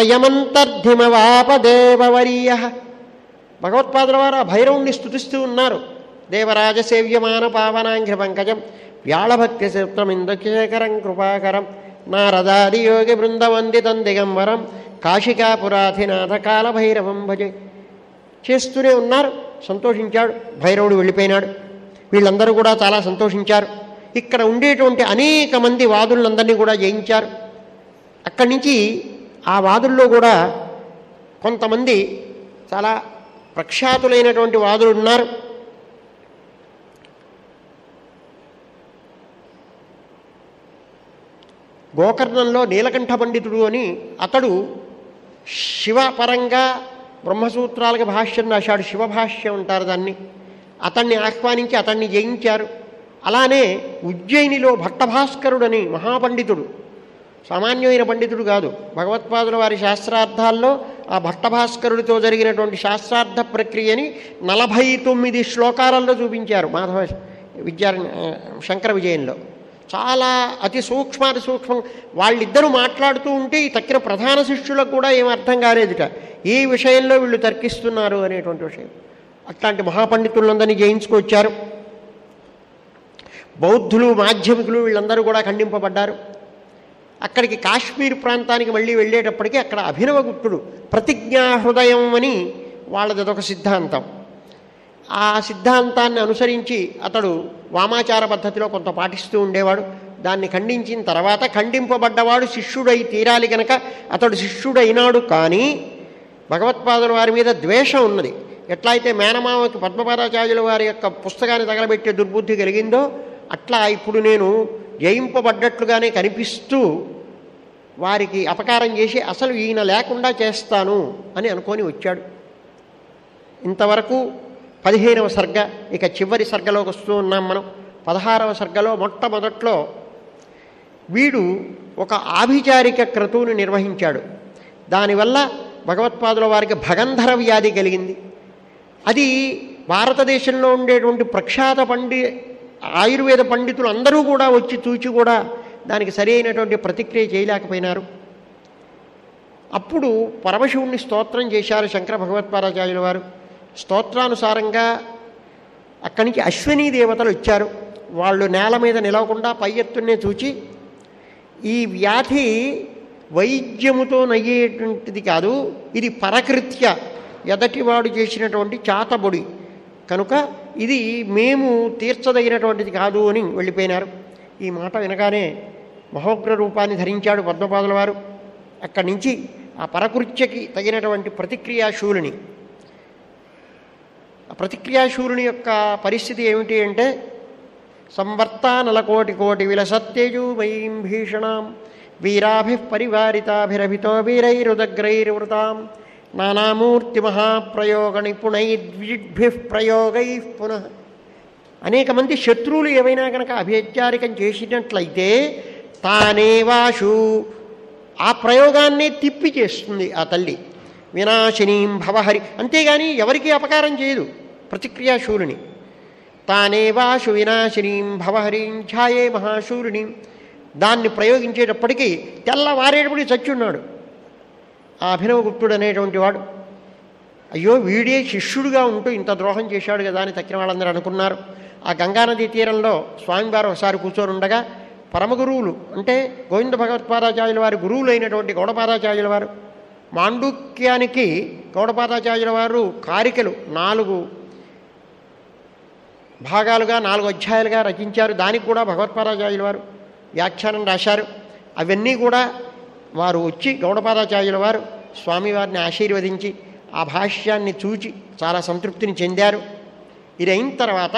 నయమంతర్ధిమవాపదేవవర్య. భగవత్పాదుల వారు ఆ భైరవుణ్ణి స్తుతిస్తూ ఉన్నారు. దేవరాజ సేవ్యమాన పావనాంఘ్ర పంకజం వ్యాళభక్తి సూత్రమిందశేఖరం కృపాకరం నారదాది యోగి బృందవందితం దిగంబరం కాశికాపురాధినాథ కాలభైరవం భజే. చేస్తూనే ఉన్నారు. సంతోషించాడు. భైరవుడు వెళ్ళిపోయినాడు. వీళ్ళందరూ కూడా చాలా సంతోషించారు. ఇక్కడ ఉండేటువంటి అనేక మంది వాదులందరినీ కూడా జయించారు. అక్కడి నుంచి ఆ వాదుల్లో కూడా కొంతమంది చాలా ప్రఖ్యాతులైనటువంటి వాదులు ఉన్నారు. గోకర్ణంలో నీలకంఠ పండితుడు అని అతడు శివపరంగా బ్రహ్మసూత్రాలకు భాష్యం రాశాడు. శివభాష్యం అంటారు దాన్ని. అతన్ని ఆహ్వానించి అతన్ని జయించారు. అలానే ఉజ్జయినిలో భట్టభాస్కరుడని మహాపండితుడు, సామాన్యమైన పండితుడు కాదు. భగవత్పాదుల వారి శాస్త్రార్థాల్లో ఆ భట్టభాస్కరుడితో జరిగినటువంటి శాస్త్రార్థ ప్రక్రియని 49 శ్లోకాలలో చూపించారు మాధవ శంకర విజయంలో. చాలా అతి సూక్ష్మాతి సూక్ష్మం. వాళ్ళిద్దరూ మాట్లాడుతూ ఉంటే ఈ తక్కిన ప్రధాన శిష్యులకు కూడా ఏం అర్థం కాలేదుట, ఈ విషయంలో వీళ్ళు తర్కిస్తున్నారు అనేటువంటి విషయం. అట్లాంటి మహాపండితులందరినీ జయించుకొచ్చారు. బౌద్ధులు, మాధ్యమికులు వీళ్ళందరూ కూడా ఖండింపబడ్డారు. అక్కడికి కాశ్మీర్ ప్రాంతానికి మళ్ళీ వెళ్ళేటప్పటికీ అక్కడ అభినవగుప్తుడు ప్రతిజ్ఞా హృదయం అని వాళ్ళది అదొక సిద్ధాంతం. ఆ సిద్ధాంతాన్ని అనుసరించి అతడు వామాచార పద్ధతిలో కొంత పాటిస్తూ ఉండేవాడు. దాన్ని ఖండించిన తర్వాత ఖండింపబడ్డవాడు శిష్యుడై తీరాలి కనుక అతడు శిష్యుడైనాడు. కానీ భగవత్పాదుల వారి మీద ద్వేషం ఉన్నది. ఎట్లా అయితే మేనమామకి పద్మపాదాచార్యుల వారి యొక్క పుస్తకాన్ని తగలబెట్టే దుర్బుద్ధి కలిగిందో అట్లా ఇప్పుడు నేను జయింపబడ్డట్లుగానే కనిపిస్తూ వారికి అపకారం చేసి అసలు ఈయన లేకుండా చేస్తాను అని అనుకొని వచ్చాడు. ఇంతవరకు 15వ సర్గ. ఇక చివరి సర్గలోకి వస్తూ ఉన్నాం మనం. 16వ సర్గలో మొట్టమొదట్లో వీడు ఒక ఆభిచారిక క్రతువుని నిర్వహించాడు. దానివల్ల భగవత్పాదుల వారికి భగంధర వ్యాధి కలిగింది. అది భారతదేశంలో ఉండేటువంటి ప్రఖ్యాత ఆయుర్వేద పండితులు అందరూ కూడా వచ్చి చూచి కూడా దానికి సరి అయినటువంటి ప్రతిక్రియ చేయలేకపోయినారు. అప్పుడు పరమశివుణ్ణి స్తోత్రం చేశారు శంకర భగవత్పాదాచార్యుల వారు. స్తోత్రానుసారంగా అక్కడి నుంచి అశ్వినీ దేవతలు వచ్చారు. వాళ్ళు నేల మీద నిలవకుండా పై ఎత్తున్నే చూచి ఈ వ్యాధి వైద్యముతో నయ్యేటువంటిది కాదు, ఇది పరకృత్య ఎదటివాడు చేసినటువంటి చాతబొడి కనుక ఇది మేము తీర్చదగినటువంటిది కాదు అని వెళ్ళిపోయినారు. ఈ మాట వినగానే మహోగ్ర రూపాన్ని ధరించాడు పద్మపాదుల వారు. అక్కడి నుంచి ఆ పరకృత్యకి తగినటువంటి ప్రతిక్రియాశూలుని, ఆ ప్రతిక్రియాశూలుని యొక్క పరిస్థితి ఏమిటి అంటే సంవర్తానలకోటి కోటి విలసత్తేజూమయీం భీషణాం వీరాభి పరివారితాభిరభితో వీరైరుదగ్రైర్వృతాం నానామూర్తి మహాప్రయోగ నిపుణైద్విద్భి ప్రయోగై పునః. అనేక మంది శత్రువులు ఏవైనా కనుక అభ్యచారికం చేసినట్లయితే తానేవాషు ఆ ప్రయోగాన్నే తిప్పి చేస్తుంది ఆ తల్లి. వినాశినీం భవహరి, అంతేగాని ఎవరికి అపకారం చేయదు ప్రతిక్రియాశూలిని. తానేవాషు వినాశినీం భవహరీం ఛాయే మహాశూలిని. దాన్ని ప్రయోగించేటప్పటికీ తెల్లవారేటప్పటికి చచ్చున్నాడు ఆ అభినవగుప్తుడు అనేటువంటి వాడు. అయ్యో వీడే శిష్యుడిగా ఉంటూ ఇంత ద్రోహం చేశాడు కదా అని తక్కిన వాళ్ళందరూ అనుకున్నారు. ఆ గంగానదీ తీరంలో స్వామివారు ఒకసారి కూర్చొని ఉండగా పరమగురువులు అంటే గోవింద భగవత్పాదాచార్యుల వారి గురువులు అయినటువంటి గౌడపాదాచార్యుల వారు మాండుక్యానికి గౌడపాదాచార్యుల వారు కారికలు 4 భాగాలుగా 4 అధ్యాయాలుగా రచించారు. దానికి కూడా భగవత్పాదాచార్యుల వారు వ్యాఖ్యానం రాశారు. అవన్నీ కూడా వారు వచ్చి గౌడపాదాచార్యుల వారు స్వామివారిని ఆశీర్వదించి ఆ భాష్యాన్ని చూచి చాలా సంతృప్తిని చెందారు. ఇది అయిన తర్వాత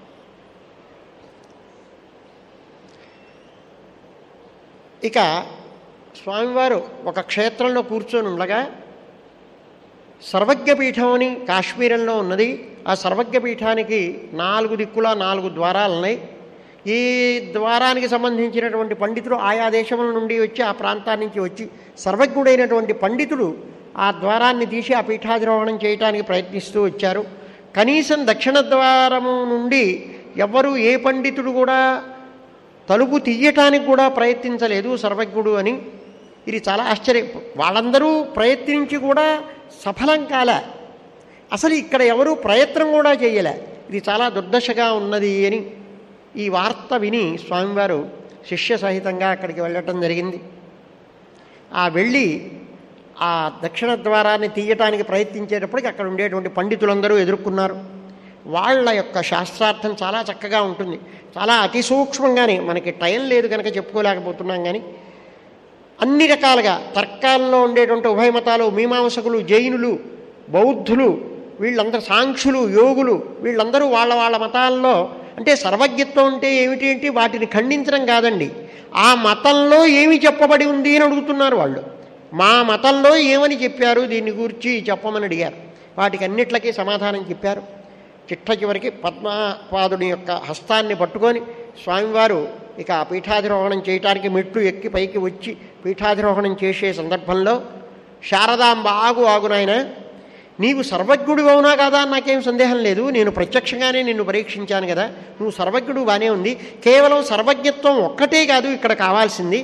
ఇక స్వామివారు ఒక క్షేత్రంలో కూర్చొని ఉండగా సర్వజ్ఞపీఠం అని కాశ్మీరంలో ఉన్నది. ఆ సర్వజ్ఞపీఠానికి 4 దిక్కులా 4 ద్వారాలు ఉన్నాయి. ఈ ద్వారానికి సంబంధించినటువంటి పండితులు ఆయా దేశముల నుండి వచ్చి ఆ ప్రాంతాన్ని నుంచి వచ్చి సర్వజ్ఞుడైనటువంటి పండితులు ఆ ద్వారాన్ని తీసి ఆ పీఠాధిరోహణం చేయడానికి ప్రయత్నిస్తూ వచ్చారు. కనీసం దక్షిణ ద్వారము నుండి ఎవ్వరూ ఏ పండితుడు కూడా తలుపు తీయటానికి కూడా ప్రయత్నించలేదు సర్వజ్ఞుడు అని. ఇది చాలా ఆశ్చర్యం. వాళ్ళందరూ ప్రయత్నించి కూడా సఫలం కాలే. అసలు ఇక్కడ ఎవరూ ప్రయత్నం కూడా చేయలే. ఇది చాలా దుర్దశగా ఉన్నది అని ఈ వార్త విని స్వామివారు శిష్య సహితంగా అక్కడికి వెళ్ళటం జరిగింది. ఆ వెళ్ళి ఆ దక్షిణ ద్వారాన్ని తీయటానికి ప్రయత్నించేటప్పటికి అక్కడ ఉండేటువంటి పండితులందరూ ఎదుర్కొన్నారు. వాళ్ళ యొక్క శాస్త్రార్థం చాలా చక్కగా ఉంటుంది. చాలా అతి సూక్ష్మంగానే, మనకి టైం లేదు కనుక చెప్పుకోలేకపోతున్నాం, కానీ అన్ని రకాలుగా తర్కాల్లో ఉండేటువంటి ఉభయమతాలు, మీమాంసకులు, జైనులు, బౌద్ధులు, వీళ్ళందరూ సాంఖ్యులు, యోగులు, వీళ్ళందరూ వాళ్ళ వాళ్ళ మతాల్లో అంటే సర్వజ్ఞత్వం అంటే ఏమిటి అంటే వాటిని ఖండించడం కాదండి, ఆ మతంలో ఏమి చెప్పబడి ఉంది అని అడుగుతున్నారు వాళ్ళు. మా మతంలో ఏమని చెప్పారు దీన్ని గురించి చెప్పమని అడిగారు. వాటికి అన్నిట్లకీ సమాధానం చెప్పారు. చిట్ట చివరికి పద్మపాదుని యొక్క హస్తాన్ని పట్టుకొని స్వామివారు ఇక పీఠాధిరోహణం చేయటానికి మెట్లు ఎక్కి పైకి వచ్చి పీఠాధిరోహణం చేసే సందర్భంలో శారదాంబ ఆగు నాయన, నీవు సర్వజ్ఞుడు అవునా కదా అని నాకేం సందేహం లేదు. నేను ప్రత్యక్షంగానే నిన్ను పరీక్షించాను కదా, నువ్వు సర్వజ్ఞుడు బాగానే ఉంది. కేవలం సర్వజ్ఞత్వం ఒక్కటే కాదు ఇక్కడ కావాల్సింది,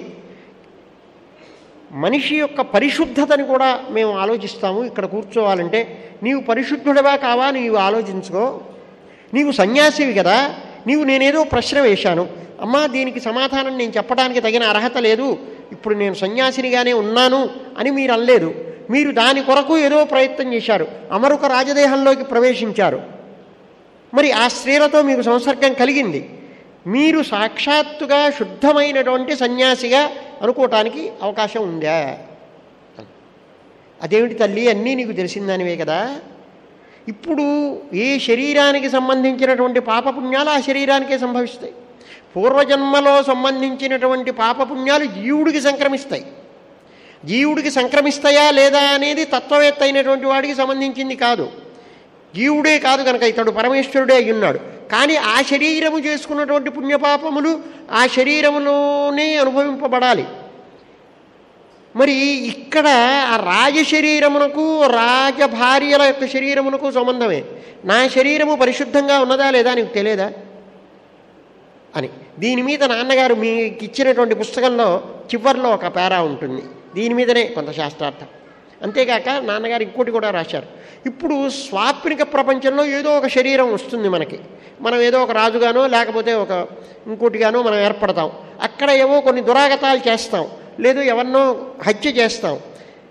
మనిషి యొక్క పరిశుద్ధతని కూడా మేము ఆలోచిస్తాము. ఇక్కడ కూర్చోవాలంటే నీవు పరిశుద్ధుడవా కావా నీవు ఆలోచించుకో. నీవు సన్యాసివి కదా, నేనేదో ప్రశ్న వేశాను, అమ్మా దీనికి సమాధానం నేను చెప్పడానికి తగిన అర్హత లేదు, ఇప్పుడు నేను సన్యాసినిగానే ఉన్నాను అని మీరు అనలేదు. మీరు దాని కొరకు ఏదో ప్రయత్నం చేశారు, అమరుక రాజదేహంలోకి ప్రవేశించారు. మరి ఆ స్త్రీలతో మీకు సంసర్గం కలిగింది. మీరు సాక్షాత్తుగా శుద్ధమైనటువంటి సన్యాసిగా అనుకోవటానికి అవకాశం ఉందా? అదేమిటి తల్లి, అన్నీ నీకు తెలిసిందానివే కదా. ఇప్పుడు ఏ శరీరానికి సంబంధించినటువంటి పాపపుణ్యాలు ఆ శరీరానికే సంభవిస్తాయి. పూర్వజన్మలో సంబంధించినటువంటి పాపపుణ్యాలు జీవుడికి సంక్రమిస్తాయి. జీవుడికి సంక్రమిస్తాయా లేదా అనేది తత్వవేత్త అయినటువంటి వాడికి సంబంధించింది కాదు. జీవుడే కాదు కనుక ఇతడు పరమేశ్వరుడే అయ్యున్నాడు. కానీ ఆ శరీరము చేసుకున్నటువంటి పుణ్యపాపములు ఆ శరీరములోనే అనుభవింపబడాలి. మరి ఇక్కడ ఆ రాజశరీరమునకు రాజభార్యల యొక్క శరీరమునకు సంబంధమే. నా శరీరము పరిశుద్ధంగా ఉన్నదా లేదా నీకు తెలియదా అని. దీని మీద నాన్నగారు మీకు ఇచ్చినటువంటి పుస్తకంలో చివర్లో ఒక పేరా ఉంటుంది, దీని మీదనే కొంత శాస్త్రార్థం. అంతేకాక నాన్నగారు ఇంకోటి కూడా రాశారు. ఇప్పుడు స్వాప్నిక ప్రపంచంలో ఏదో ఒక శరీరం వస్తుంది మనకి, మనం ఏదో ఒక రాజుగానో లేకపోతే ఒక ఇంకోటిగానో మనం ఏర్పడతాం. అక్కడ ఏవో కొన్ని దురాగతాలు చేస్తాం, లేదు ఎవరినో హత్య చేస్తాం.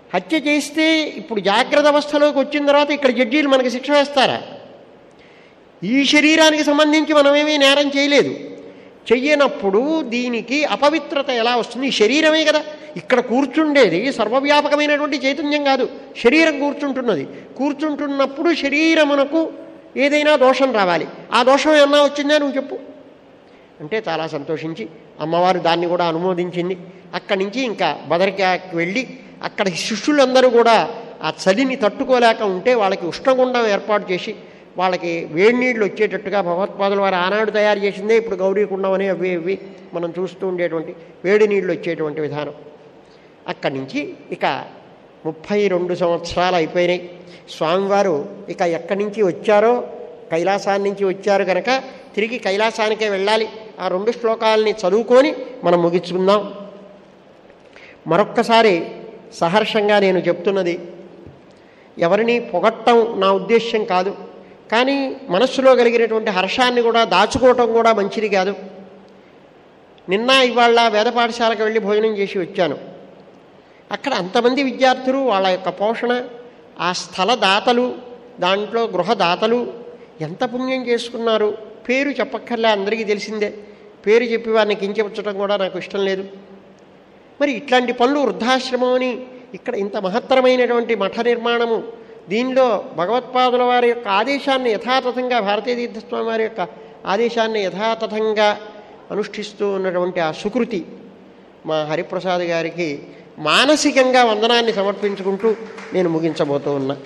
హత్య చేస్తే ఇప్పుడు జాగ్రత్త అవస్థలోకి వచ్చిన తర్వాత ఇక్కడ జడ్జీలు మనకి శిక్ష వేస్తారా? ఈ శరీరానికి సంబంధించి మనమేమీ నేరం చేయలేదు. చెయ్యనప్పుడు దీనికి అపవిత్రత ఎలా వస్తుంది? ఈ శరీరమే కదా ఇక్కడ కూర్చుండేది, సర్వవ్యాపకమైనటువంటి చైతన్యం కాదు, శరీరం కూర్చుంటున్నది. కూర్చుంటున్నప్పుడు శరీరమునకు ఏదైనా దోషం రావాలి. ఆ దోషం ఏమన్నా వచ్చిందా నువ్వు చెప్పు అంటే చాలా సంతోషించి అమ్మవారు దాన్ని కూడా అనుమోదించింది. అక్కడి నుంచి ఇంకా బదరికాకి వెళ్ళి అక్కడ శిష్యులందరూ కూడా ఆ చలిని తట్టుకోలేక ఉంటే వాళ్ళకి ఉష్ణగుండం ఏర్పాటు చేసి వాళ్ళకి వేడి నీళ్ళు వచ్చేటట్టుగా భగవత్పాదుల వారు ఆనాడు తయారు చేసిందే ఇప్పుడు గౌరీకుండం అని అవి మనం చూస్తూ ఉండేటువంటి వేడి నీళ్ళు వచ్చేటువంటి విధానం. అక్కడి నుంచి ఇక 32 సంవత్సరాలు అయిపోయినాయి. స్వామివారు ఇక ఎక్కడి నుంచి వచ్చారో కైలాసాన్ని నుంచి వచ్చారు కనుక తిరిగి కైలాసానికే వెళ్ళాలి. ఆ 2 శ్లోకాలని చదువుకొని మనం ముగించుకుందాం. మరొక్కసారి సహర్షంగా నేను చెప్తున్నది, ఎవరిని పొగట్టం నా ఉద్దేశ్యం కాదు, కానీ మనస్సులో కలిగినటువంటి హర్షాన్ని కూడా దాచుకోవటం కూడా మంచిది కాదు. నిన్న ఇవాళ వేద పాఠశాలకు వెళ్ళి భోజనం చేసి వచ్చాను. అక్కడ అంతమంది విద్యార్థులు, వాళ్ళ యొక్క పోషణ, ఆ స్థల దాతలు, దాంట్లో గృహదాతలు ఎంత పుణ్యం చేసుకున్నారు. పేరు చెప్పక్కర్లే, అందరికీ తెలిసిందే. పేరు చెప్పి వారిని కించపరచడం కూడా నాకు ఇష్టం లేదు. మరి ఇట్లాంటి పనులు వృద్ధాశ్రమం అని ఇక్కడ ఇంత మహత్తరమైనటువంటి మఠ నిర్మాణము, దీనిలో భగవత్పాదుల వారి యొక్క ఆదేశాన్ని యథాతథంగా, భారతీయ తీర్థస్వామి వారి యొక్క ఆదేశాన్ని యథాతథంగా అనుష్ఠిస్తూ ఉన్నటువంటి ఆ సుకృతి మా హరిప్రసాద్ గారికి మానసికంగా వందనాన్ని సమర్పించుకుంటూ నేను ముగించబోతూ ఉన్నా.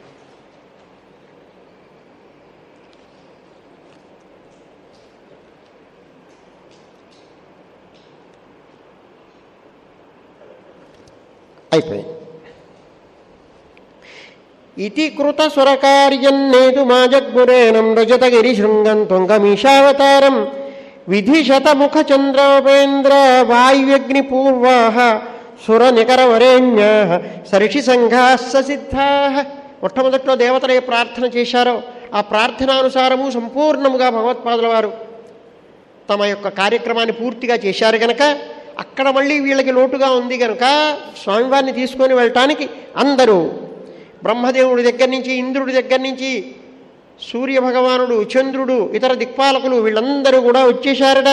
అయిపోయింది. ఇతి కృత సురకార్యన్నేతు మా జగ్గురేనం రజతగిరి శృంగం తుంగమీశావతారం విధిశతముఖ చంద్రోపేంద్ర వాయువ్యగ్నిపూర్వా సురనికరవరేణ్యా సరిషి సంఘా సిద్ధా. మొట్టమొదట్లో దేవతలు ఏ ప్రార్థన చేశారో ఆ ప్రార్థనానుసారము సంపూర్ణముగా భగవత్పాదుల వారు తమ యొక్క కార్యక్రమాన్ని పూర్తిగా చేశారు కనుక అక్కడ మళ్ళీ వీళ్ళకి లోటుగా ఉంది కనుక స్వామివారిని తీసుకొని వెళ్ళటానికి అందరూ బ్రహ్మదేవుడి దగ్గర నుంచి, ఇంద్రుడి దగ్గర నుంచి, సూర్యభగవానుడు, చంద్రుడు, ఇతర దిక్పాలకులు వీళ్ళందరూ కూడా వచ్చేశారట.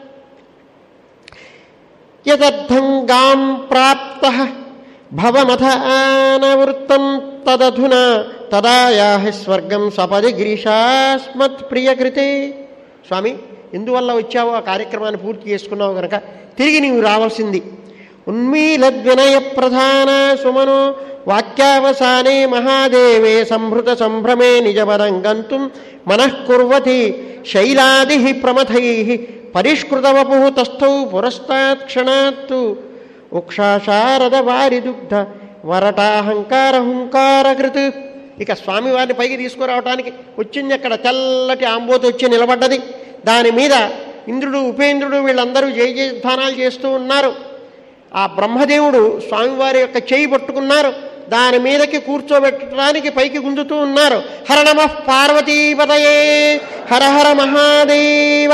యదర్థంగాం ప్రాప్త భవమథ ఆనవృత్తం తదధునా తదాయాహి స్వర్గం సపది గిరీశాస్మత్ ప్రియకృతే. స్వామి, ఎందువల్ల వచ్చావో ఆ కార్యక్రమాన్ని పూర్తి చేసుకున్నావు కనుక తిరిగి నీవు రావాల్సింది. ఉన్మీలద్వినయ ప్రధాన సుమనో వాక్యావసానే మహాదేవే సంభృత సంభ్రమే నిజపదం గంతుం మనఃకుర్వతి శైలాది ప్రమథై పరిష్కృతవపు తస్థౌ పురస్తాత్ క్షణాత్తు ఉక్షాశారద వారి దుగ్ధ వరటాహంకార హుంకారకృత్. ఇక స్వామివారిని పైకి తీసుకురావటానికి వచ్చింది. అక్కడ తెల్లటి ఆంబోతు వచ్చి నిలబడ్డది. దాని మీద ఇంద్రుడు, ఉపేంద్రుడు వీళ్ళందరూ జయ జయధ్వానాలు చేస్తూ ఉన్నారు. ఆ బ్రహ్మదేవుడు స్వామివారి యొక్క చేయి పట్టుకున్నారు. దాని మీదకి కూర్చోబెట్టడానికి పైకి గుంజుతూ ఉన్నారు. హర నమః పార్వతీపతయే హర హర మహాదేవ.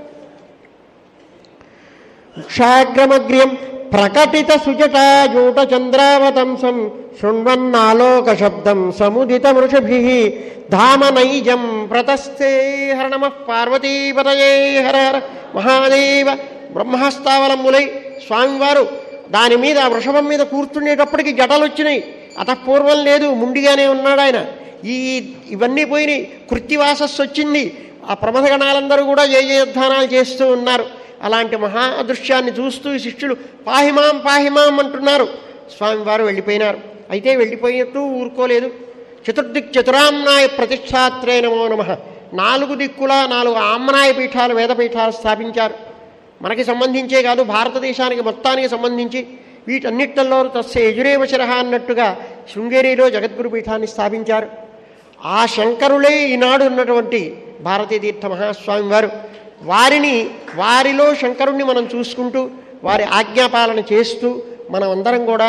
క్షాగ్రమగ్ర్యం ప్రకటిత సుజటాయూట చంద్రావతంసం శృణ్వన్నాలోక శబ్దం సముదిత వృషభిః ధామనైజం ప్రతస్థే. హర నమః పార్వతీపతయే హర హర మహాదేవ. బ్రహ్మస్థావలంబులై స్వామివారు దాని మీద వృషభం మీద కూర్చునేటప్పటికి జటలు వచ్చినాయి. అతపూర్వం లేదు, ముండిగానే ఉన్నాడు ఆయన. ఇవన్నీ పోయినాయి. కృత్తివాసస్సు వచ్చింది. ఆ ప్రమథగణాలందరూ కూడా జయజయధ్వానాలు చేస్తూ ఉన్నారు. అలాంటి మహాదృశ్యాన్ని చూస్తూ ఈ శిష్యులు పాహిమాం పాహిమాం అంటున్నారు. స్వామివారు వెళ్ళిపోయినారు. అయితే వెళ్ళిపోయినట్టు ఊరుకోలేదు. చతుర్దిక్ చతురామ్నాయ ప్రతిష్టాత్రే నమో నమః. 4 దిక్కుల 4 ఆమ్నాయ పీఠాలు, వేదపీఠాలు స్థాపించారు. మనకి సంబంధించే కాదు, భారతదేశానికి మొత్తానికి సంబంధించి వీటన్నిటిలో తస్య యజురేవ శిరః అన్నట్టుగా శృంగేరిలో జగద్గురు పీఠాన్ని స్థాపించారు. ఆ శంకరులే ఈనాడు ఉన్నటువంటి భారతీయ తీర్థ మహాస్వామి వారు. వారిలో శంకరుణ్ణి మనం చూసుకుంటూ వారి ఆజ్ఞాపాలన చేస్తూ మనం అందరం కూడా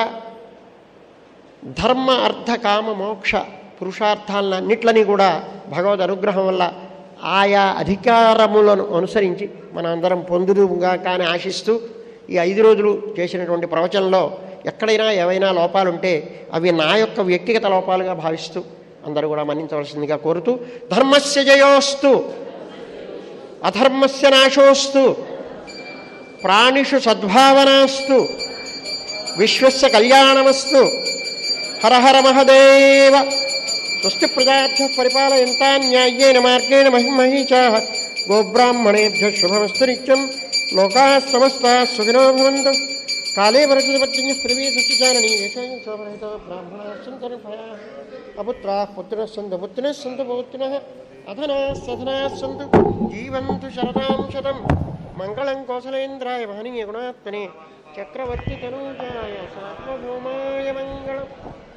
ధర్మ అర్థ కామ మోక్ష పురుషార్థాలన్నిట్లని కూడా భగవద్ అనుగ్రహం వల్ల ఆయా అధికారములను అనుసరించి మనం అందరం పొందుదుగా కానీ ఆశిస్తూ ఈ 5 రోజులు చేసినటువంటి ప్రవచనంలో ఎక్కడైనా ఏవైనా లోపాలుంటే అవి నా యొక్క వ్యక్తిగత లోపాలుగా భావిస్తూ అందరూ కూడా మన్నించవలసిందిగా కోరుతూ, ధర్మస్య జయోస్తు అధర్మస్య నాశోస్తు ప్రాణిషు సద్భావనాస్తు విశ్వస్య కళ్యాణమస్తు. హర హర మహదేవ. స్వస్తి ప్రజాభ్యః పరిపాలయంతాం న్యాయేన మార్గేణ మహిమహీషాః. గోబ్రాహ్మణేభ్యः శుభమస్తు నిత్యం. లోకాः సమస్తాः సుఖినో భవంతు. కాళే వరదపర్జన్యః పృథివీ సస్యచారణీ యశోయం శోభరహితో బ్రాహ్మణాः సन्तు నిర్భయాः. అపుత్రాः పుత్రిణः సन्तు పుత్రిణः సन्तు పౌత్రిణः అధనాः సధనాः సन्तు జీవంతు శరదాం శతం. మంగళం కోసలేంద్రాయ మహనీయ గుణాత్మనే చక్రవర్తి తనూజాయ సార్వభౌమాయ మంగళం.